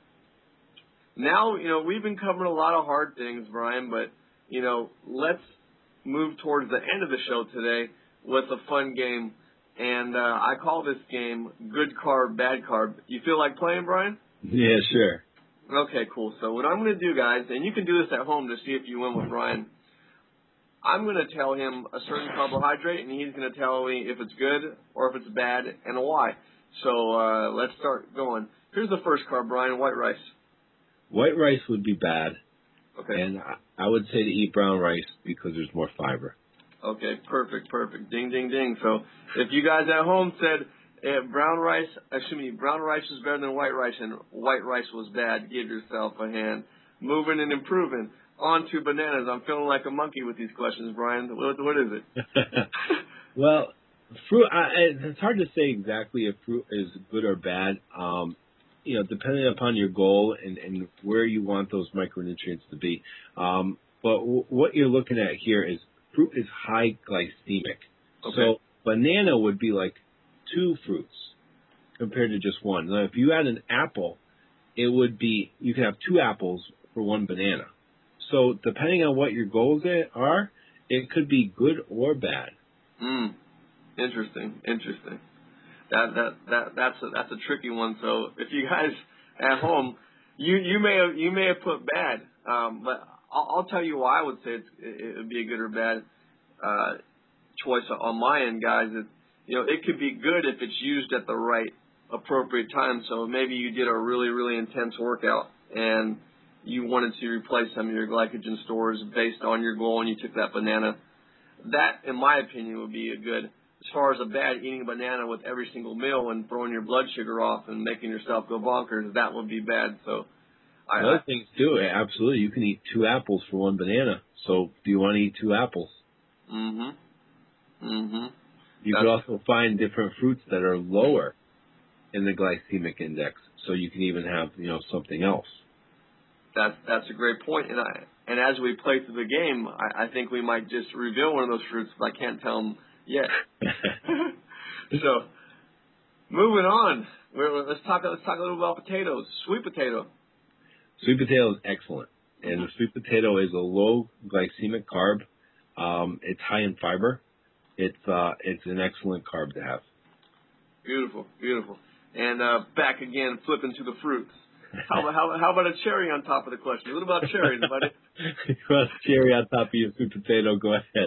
now, you know, we've been covering a lot of hard things, Brian, but, you know, let's move towards the end of the show today with a fun game. And uh, I call this game Good Carb, Bad Carb. You feel like playing, Brian? Yeah, sure. Okay, cool. So what I'm going to do, guys, and you can do this at home to see if you win with Brian, I'm going to tell him a certain carbohydrate, and he's going to tell me if it's good or if it's bad and why. So uh, let's start going. Here's the first carb, Brian, white rice. White rice would be bad. Okay. And I would say to eat brown rice because there's more fiber. Okay, perfect, perfect. Ding, ding, ding. So if you guys at home said uh, brown rice, excuse me, brown rice was better than white rice and white rice was bad, give yourself a hand. Moving and improving. On to bananas. I'm feeling like a monkey with these questions, Brian. What, what is it? Well, fruit, I, it's hard to say exactly if fruit is good or bad. Um, you know, depending upon your goal and, and where you want those micronutrients to be. Um, but w- what you're looking at here is fruit is high glycemic. Okay. So banana would be like two fruits compared to just one. Now, if you had an apple, it would be, you could have two apples for one banana. So depending on what your goals are, it could be good or bad. Mm. Interesting. Interesting. That that that that's a that's a tricky one. So if you guys at home, you you may have you may have put bad, um, but I'll, I'll tell you why I would say it's, it would be a good or bad uh, choice on my end, guys. It, you know, it could be good if it's used at the right appropriate time. So maybe you did a really really intense workout and you wanted to replace some of your glycogen stores based on your goal, and you took that banana. That, in my opinion, would be a good. As far as a bad, eating a banana with every single meal and throwing your blood sugar off and making yourself go bonkers, that would be bad. So, I, Other things too, absolutely. You can eat two apples for one banana. So, do you want to eat two apples? Mm-hmm. Mm-hmm. You That's, could also find different fruits that are lower in the glycemic index, so you can even have, you know, something else. That's that's a great point. And I and as we play through the game, I, I think we might just reveal one of those fruits, but I can't tell them yet. So, moving on. We're, let's talk. Let's talk a little about potatoes. Sweet potato. Sweet potato is excellent, and the sweet potato is a low glycemic carb. Um, it's high in fiber. It's uh, it's an excellent carb to have. Beautiful, beautiful. And uh, back again, flipping to the fruits. How about, how, how about a cherry on top of the question? What about cherries, buddy? You want a cherry on top of your sweet potato? Go ahead.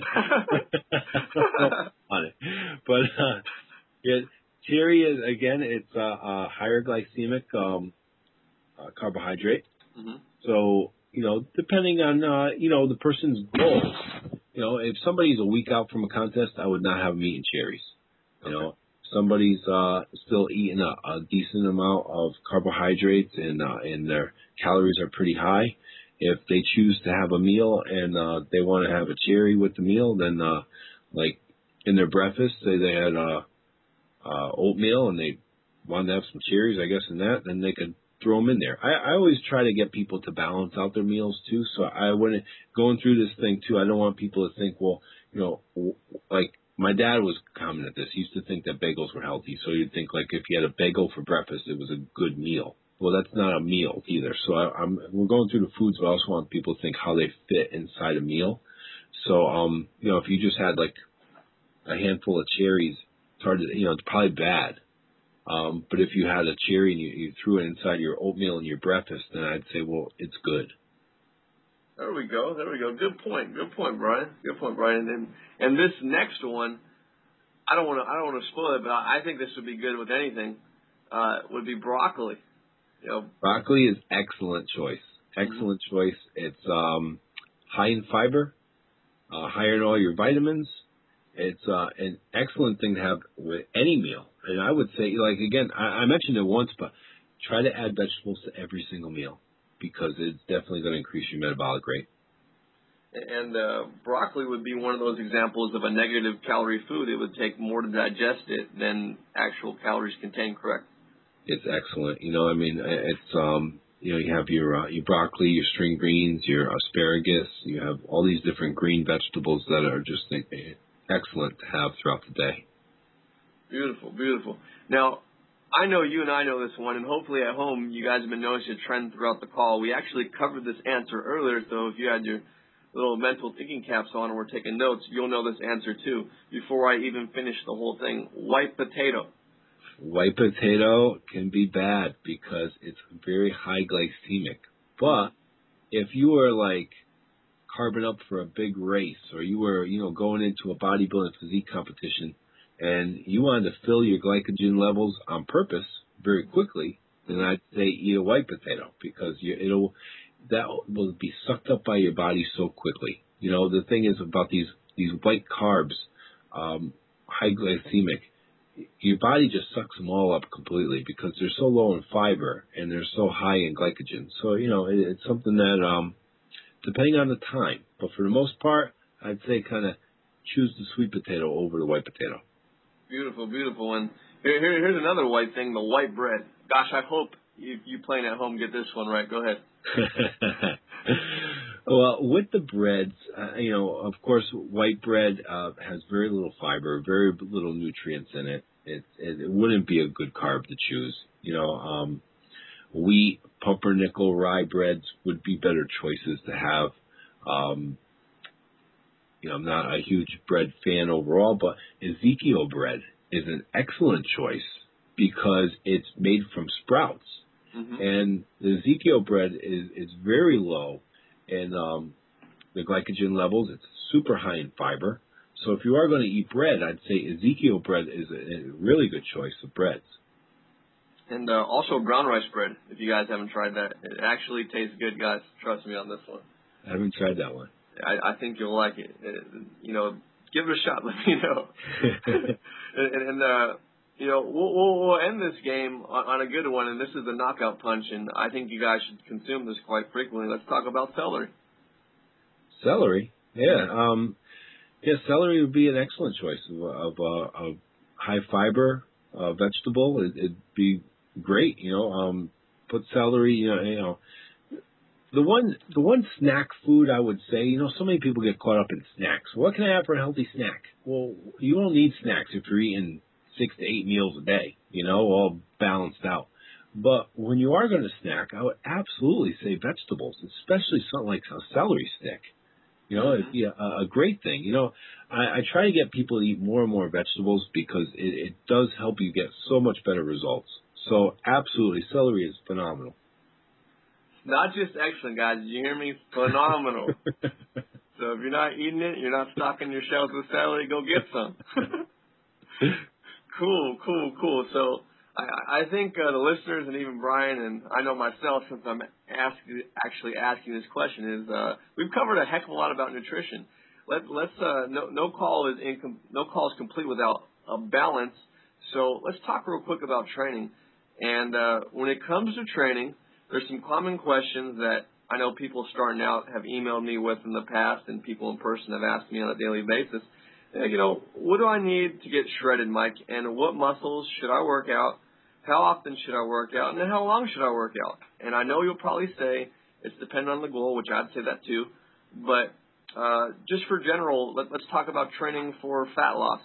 On it, but uh, yeah, cherry is again. It's a uh, uh, higher glycemic um, uh, carbohydrate. Mm-hmm. So you know, depending on uh, you know the person's goals. You know, if somebody's a week out from a contest, I would not have them eating cherries. You okay. know. Somebody's uh, still eating a, a decent amount of carbohydrates and uh, and their calories are pretty high. If they choose to have a meal and uh, they want to have a cherry with the meal, then uh, like in their breakfast, say they had uh, uh, oatmeal and they wanted to have some cherries, I guess, in that, then they could throw them in there. I, I always try to get people to balance out their meals too. So I when going through this thing too, I don't want people to think, well, you know, like. My dad was common at this. He used to think that bagels were healthy. So you'd think, like, if you had a bagel for breakfast, it was a good meal. Well, that's not a meal either. So I, I'm, we're going through the foods, but I also want people to think how they fit inside a meal. So, um, you know, if you just had, like, a handful of cherries, it's hard to, you know, it's probably bad. Um, but if you had a cherry and you, you threw it inside your oatmeal and your breakfast, then I'd say, well, it's good. There we go. There we go. Good point. Good point, Brian. Good point, Brian. And and this next one, I don't want to I don't want to spoil it, but I think this would be good with anything. Uh, would be broccoli. You know, broccoli is excellent choice. Excellent mm-hmm. choice. It's um, high in fiber, uh, higher in all your vitamins. It's uh, an excellent thing to have with any meal. And I would say, like again, I, I mentioned it once, but try to add vegetables to every single meal, because it's definitely going to increase your metabolic rate. And uh, broccoli would be one of those examples of a negative calorie food. It would take more to digest it than actual calories contain, correct? It's excellent. You know, I mean, it's, um, you know, you have your uh, your broccoli, your string greens, your asparagus. You have all these different green vegetables that are just excellent to have throughout the day. Beautiful, beautiful. Now, I know you and I know this one, and hopefully at home you guys have been noticing a trend throughout the call. We actually covered this answer earlier, so if you had your little mental thinking caps on and were taking notes, you'll know this answer too before I even finish the whole thing. White potato. White potato can be bad because it's very high glycemic. But if you were like carbon up for a big race, or you were, you know, going into a bodybuilding physique competition and you wanted to fill your glycogen levels on purpose very quickly, then I'd say eat a white potato because you, it'll that will be sucked up by your body so quickly. You know, the thing is about these these white carbs, um, high glycemic. Your body just sucks them all up completely because they're so low in fiber and they're so high in glycogen. So, you know, it, it's something that, um, depending on the time, but for the most part, I'd say kind of choose the sweet potato over the white potato. Beautiful, beautiful. And here, here, here's another white thing, the white bread. Gosh, I hope you, you playing at home get this one right. Go ahead. Well, with the breads, uh, you know, of course, white bread uh, has very little fiber, very little nutrients in it. It, it. it wouldn't be a good carb to choose. You know, um, wheat, pumpernickel, rye breads would be better choices to have. Um, you know, I'm not a huge bread fan overall, but Ezekiel bread is an excellent choice because it's made from sprouts. Mm-hmm. And the Ezekiel bread is, is very low in um, the glycogen levels. It's super high in fiber. So if you are going to eat bread, I'd say Ezekiel bread is a, a really good choice of breads. And uh, also brown rice bread, if you guys haven't tried that. It actually tastes good, guys. Trust me on this one. I haven't tried that one. I, I think you'll like it. it. You know, give it a shot. Let me know. and, and uh, you know, we'll, we'll, we'll end this game on, on a good one, and this is the knockout punch, and I think you guys should consume this quite frequently. Let's talk about celery. Celery? Yeah. Um, yeah, celery would be an excellent choice of, of uh, a high fiber uh, vegetable. It, it'd be great, you know. Um, put celery, you know, you know. The one, the one snack food I would say, you know, so many people get caught up in snacks. What can I have for a healthy snack? Well, you don't need snacks if you're eating six to eight meals a day, you know, all balanced out. But when you are going to snack, I would absolutely say vegetables, especially something like a celery stick. You know, it'd be a, a great thing. You know, I, I try to get people to eat more and more vegetables because it, it does help you get so much better results. So absolutely, celery is phenomenal. Not just excellent, guys. Did you hear me? Phenomenal. So if you're not eating it, you're not stocking your shelves with celery, go get some. Cool, cool, cool. So I, I think uh, the listeners and even Brian and I know myself, since I'm ask, actually asking this question, is uh, we've covered a heck of a lot about nutrition. Let, let's uh, no, no call is incom- no call is complete without a balance. So let's talk real quick about training. And uh, when it comes to training, there's some common questions that I know people starting out have emailed me with in the past, and people in person have asked me on a daily basis. You know, what do I need to get shredded, Mike? And what muscles should I work out? How often should I work out? And then how long should I work out? And I know you'll probably say it's dependent on the goal, which I'd say that too. But uh, just for general, let, let's talk about training for fat loss.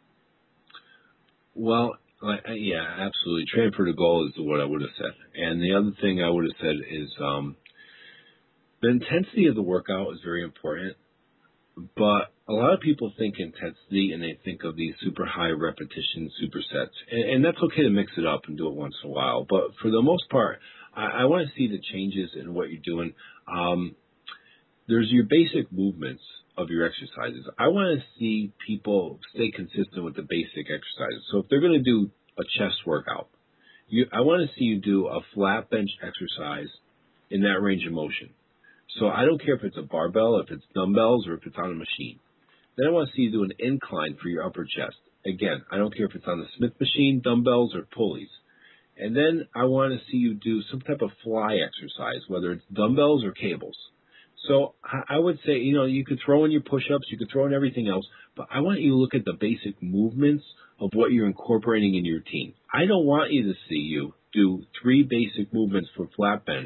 Well, yeah, absolutely. Train for the goal is what I would have said. And the other thing I would have said is um, the intensity of the workout is very important. But a lot of people think intensity and they think of these super high repetition supersets. And, and that's okay to mix it up and do it once in a while. But for the most part, I, I want to see the changes in what you're doing. Um, there's your basic movements of your exercises. I want to see people stay consistent with the basic exercises. So if they're going to do a chest workout, you, I want to see you do a flat bench exercise in that range of motion. So I don't care if it's a barbell, if it's dumbbells, or if it's on a machine. Then I want to see you do an incline for your upper chest. Again, I don't care if it's on the Smith machine, dumbbells, or pulleys. And then I want to see you do some type of fly exercise, whether it's dumbbells or cables. So I would say, you know, you could throw in your push-ups, you could throw in everything else, but I want you to look at the basic movements of what you're incorporating in your routine. I don't want you to see you do three basic movements for flat bench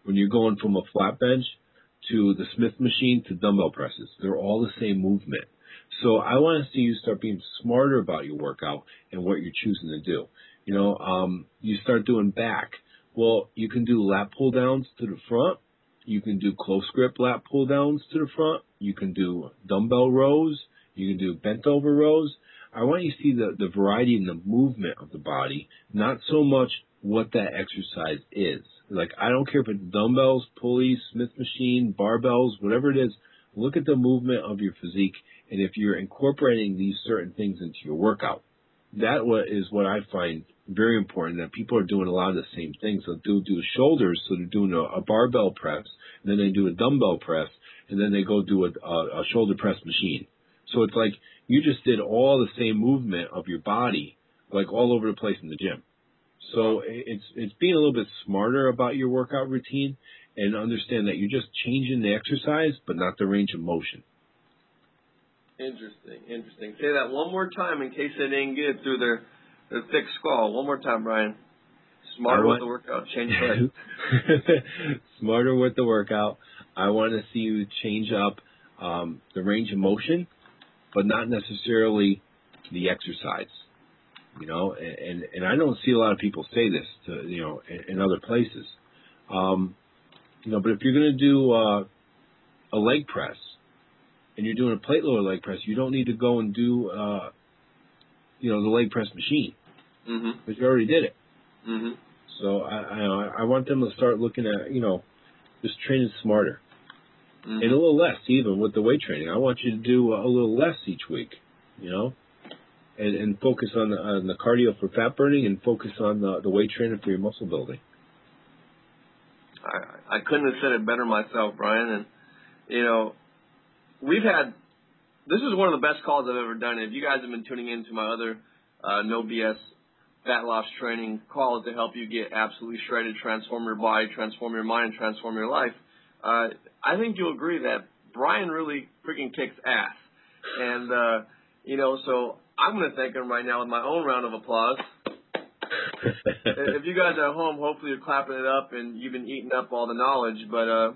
when you're going from a flat bench to the Smith machine to dumbbell presses. They're all the same movement. So I want to see you start being smarter about your workout and what you're choosing to do. You know, um, you start doing back. Well, you can do lat pull downs to the front. You can do close grip lat pull downs to the front. You can do dumbbell rows. You can do bent over rows. I want you to see the, the variety and the movement of the body, not so much what that exercise is. Like, I don't care if it's dumbbells, pulleys, Smith machine, barbells, whatever it is. Look at the movement of your physique, and if you're incorporating these certain things into your workout, that is what I find very important, that people are doing a lot of the same things. They'll do, do shoulders, so they're doing a, a barbell press, and then they do a dumbbell press, and then they go do a, a, a shoulder press machine. So it's like you just did all the same movement of your body, like all over the place in the gym. So it's it's being a little bit smarter about your workout routine and understand that you're just changing the exercise, but not the range of motion. Interesting, interesting. Say that one more time in case they didn't get it through their, their thick skull. One more time, Brian. Smarter want, with the workout. Change it. Smarter with the workout. I want to see you change up um, the range of motion, but not necessarily the exercise. You know, and, and I don't see a lot of people say this to, you know, in, in other places. Um, you know, but if you're going to do uh, a leg press and you're doing a plate lower leg press, you don't need to go and do, uh, you know, the leg press machine. Mm-hmm. Because you already did it. Mm-hmm. So I, I, I want them to start looking at, you know, just training smarter. Mm-hmm. And a little less, even with the weight training. I want you to do a little less each week, you know. And, and focus on the, on the cardio for fat burning and focus on the, the weight training for your muscle building. I, I couldn't have said it better myself, Brian. And, you know, we've had, this is one of the best calls I've ever done. If you guys have been tuning in to my other uh, no B S fat loss training calls to help you get absolutely shredded, transform your body, transform your mind, transform your life, uh, I think you'll agree that Brian really freaking kicks ass. And, uh, you know, so I'm going to thank him right now with my own round of applause. If you guys are at home, hopefully you're clapping it up and you've been eating up all the knowledge. But uh,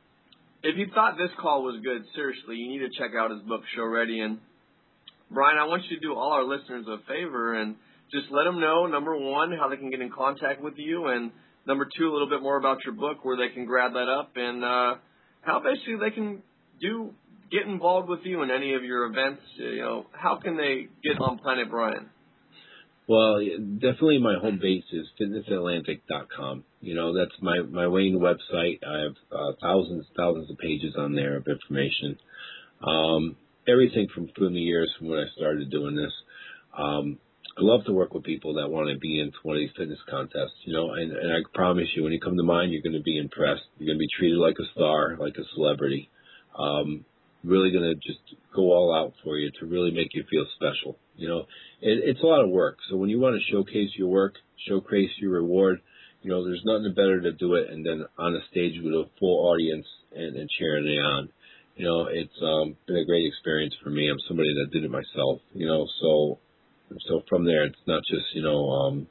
if you thought this call was good, seriously, you need to check out his book, Show Ready. And, Brian, I want you to do all our listeners a favor and just let them know, number one, how they can get in contact with you, and number two, a little bit more about your book, where they can grab that up, and uh, how basically they can do get involved with you in any of your events. You know, how can they get on Planet Brian? Well, definitely my home base is fitness atlantic dot com. You know, that's my, my main website. I have uh, thousands, thousands of pages on there of information. Um, everything from from the years from when I started doing this. Um, I love to work with people that want to be in one of these fitness contests, you know, and, and I promise you, when you come to mine, you're going to be impressed. You're going to be treated like a star, like a celebrity. Um, really going to just go all out for you to really make you feel special. You know, it, it's a lot of work. So when you want to showcase your work, showcase your reward, you know, there's nothing better to do it and then on a stage with a full audience and, and cheering it on. You know, it's um, been a great experience for me. I'm somebody that did it myself, you know, so so from there, it's not just, you know, um,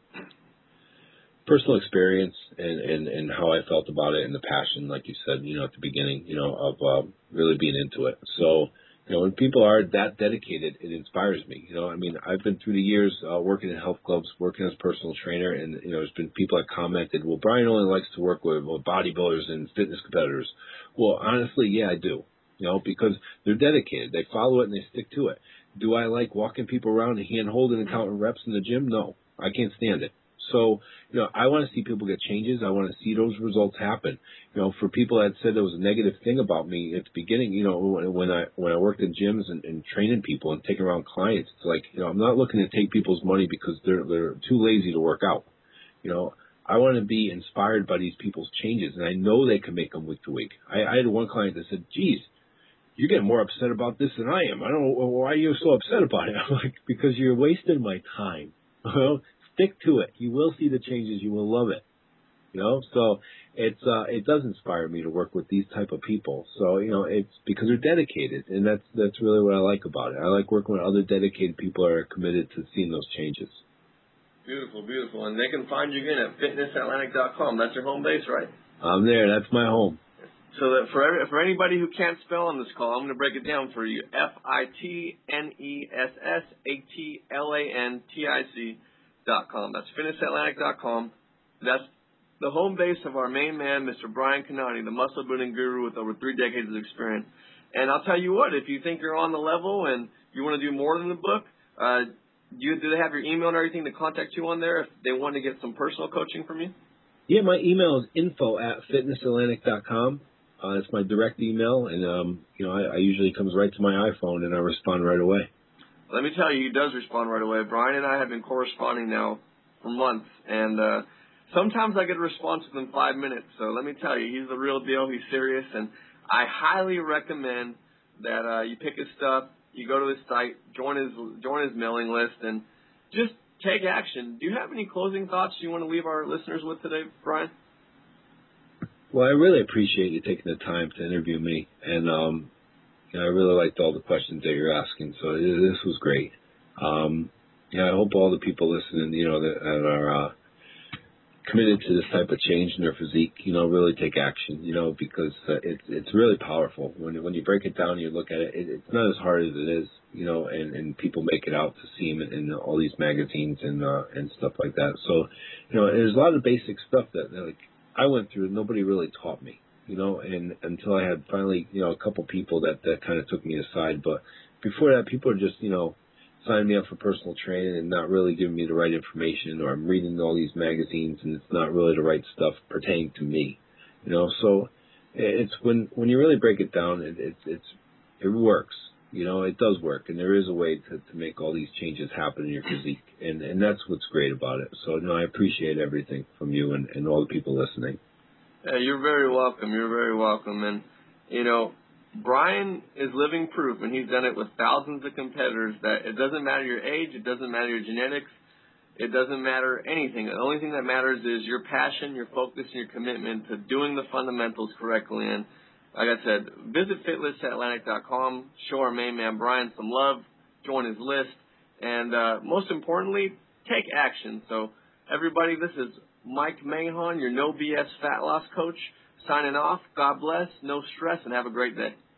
personal experience and, and, and how I felt about it and the passion, like you said, you know, at the beginning, you know, of uh, really being into it. So, you know, when people are that dedicated, it inspires me. You know, I mean, I've been through the years uh, working in health clubs, working as a personal trainer, and, you know, there's been people that commented, well, Brian only likes to work with, with bodybuilders and fitness competitors. Well, honestly, yeah, I do. You know, because they're dedicated. They follow it and they stick to it. Do I like walking people around and hand holding and counting reps in the gym? No, I can't stand it. So, you know, I want to see people get changes. I want to see those results happen. You know, for people that said there was a negative thing about me at the beginning, you know, when I when I worked in gyms and, and training people and taking around clients, it's like, you know, I'm not looking to take people's money because they're they're too lazy to work out. You know, I want to be inspired by these people's changes, and I know they can make them week to week. I, I had one client that said, geez, you're getting more upset about this than I am. I don't know why you're so upset about it. I'm like, because you're wasting my time. Well, stick to it. You will see the changes. You will love it. You know, so it's uh, it does inspire me to work with these type of people. So, you know, it's because they're dedicated, and that's that's really what I like about it. I like working with other dedicated people that are committed to seeing those changes. Beautiful, beautiful. And they can find you again at fitness atlantic dot com. That's your home base, right? I'm there. That's my home. So that for every, for anybody who can't spell on this call, I'm going to break it down for you. F I T N E S S A T L A N T I C dot com. That's fitness atlantic dot com. That's the home base of our main man, Mister Brian Kanani, the muscle building guru with over three decades of experience. And I'll tell you what, if you think you're on the level and you want to do more than the book, uh, you, do they have your email and everything to contact you on there if they want to get some personal coaching from you? Yeah, my email is info at fitness atlantic dot com. Uh, it's my direct email, and um, you know, I, I usually comes right to my iPhone, and I respond right away. Let me tell you, he does respond right away. Brian and I have been corresponding now for months, and uh, sometimes I get a response within five minutes. So let me tell you, he's the real deal. He's serious, and I highly recommend that uh, you pick his stuff, you go to his site, join his join his mailing list, and just take action. Do you have any closing thoughts you want to leave our listeners with today, Brian? Well, I really appreciate you taking the time to interview me, and um, you know, I really liked all the questions that you're asking. So this was great. Um, yeah, I hope all the people listening, you know, that, that are uh, committed to this type of change in their physique, you know, really take action, you know, because uh, it's it's really powerful. When when you break it down and you look at it, it, it's not as hard as it is, you know, and, and people make it out to seem in, in all these magazines and uh, and stuff like that. So, you know, there's a lot of basic stuff that, that like I went through. Nobody really taught me, you know, and until I had finally, you know, a couple people that that kind of took me aside. But before that, people are just, you know, signing me up for personal training and not really giving me the right information, or I'm reading all these magazines and it's not really the right stuff pertaining to me, you know. So it's when when you really break it down, it, it it's it works, you know. It does work, and there is a way to, to make all these changes happen in your physique, and and that's what's great about it. So no, I appreciate everything from you and, and all the people listening. Yeah, you're very welcome. You're very welcome, and you know, Brian is living proof, and he's done it with thousands of competitors, that it doesn't matter your age, it doesn't matter your genetics, it doesn't matter anything. The only thing that matters is your passion, your focus, and your commitment to doing the fundamentals correctly. And like I said, visit fitness atlantic dot com, show our main man Brian some love, join his list, and uh, most importantly, take action. So everybody, this is Mike Mahon, your No B S Fat Loss Coach, signing off. God bless, no stress, and have a great day.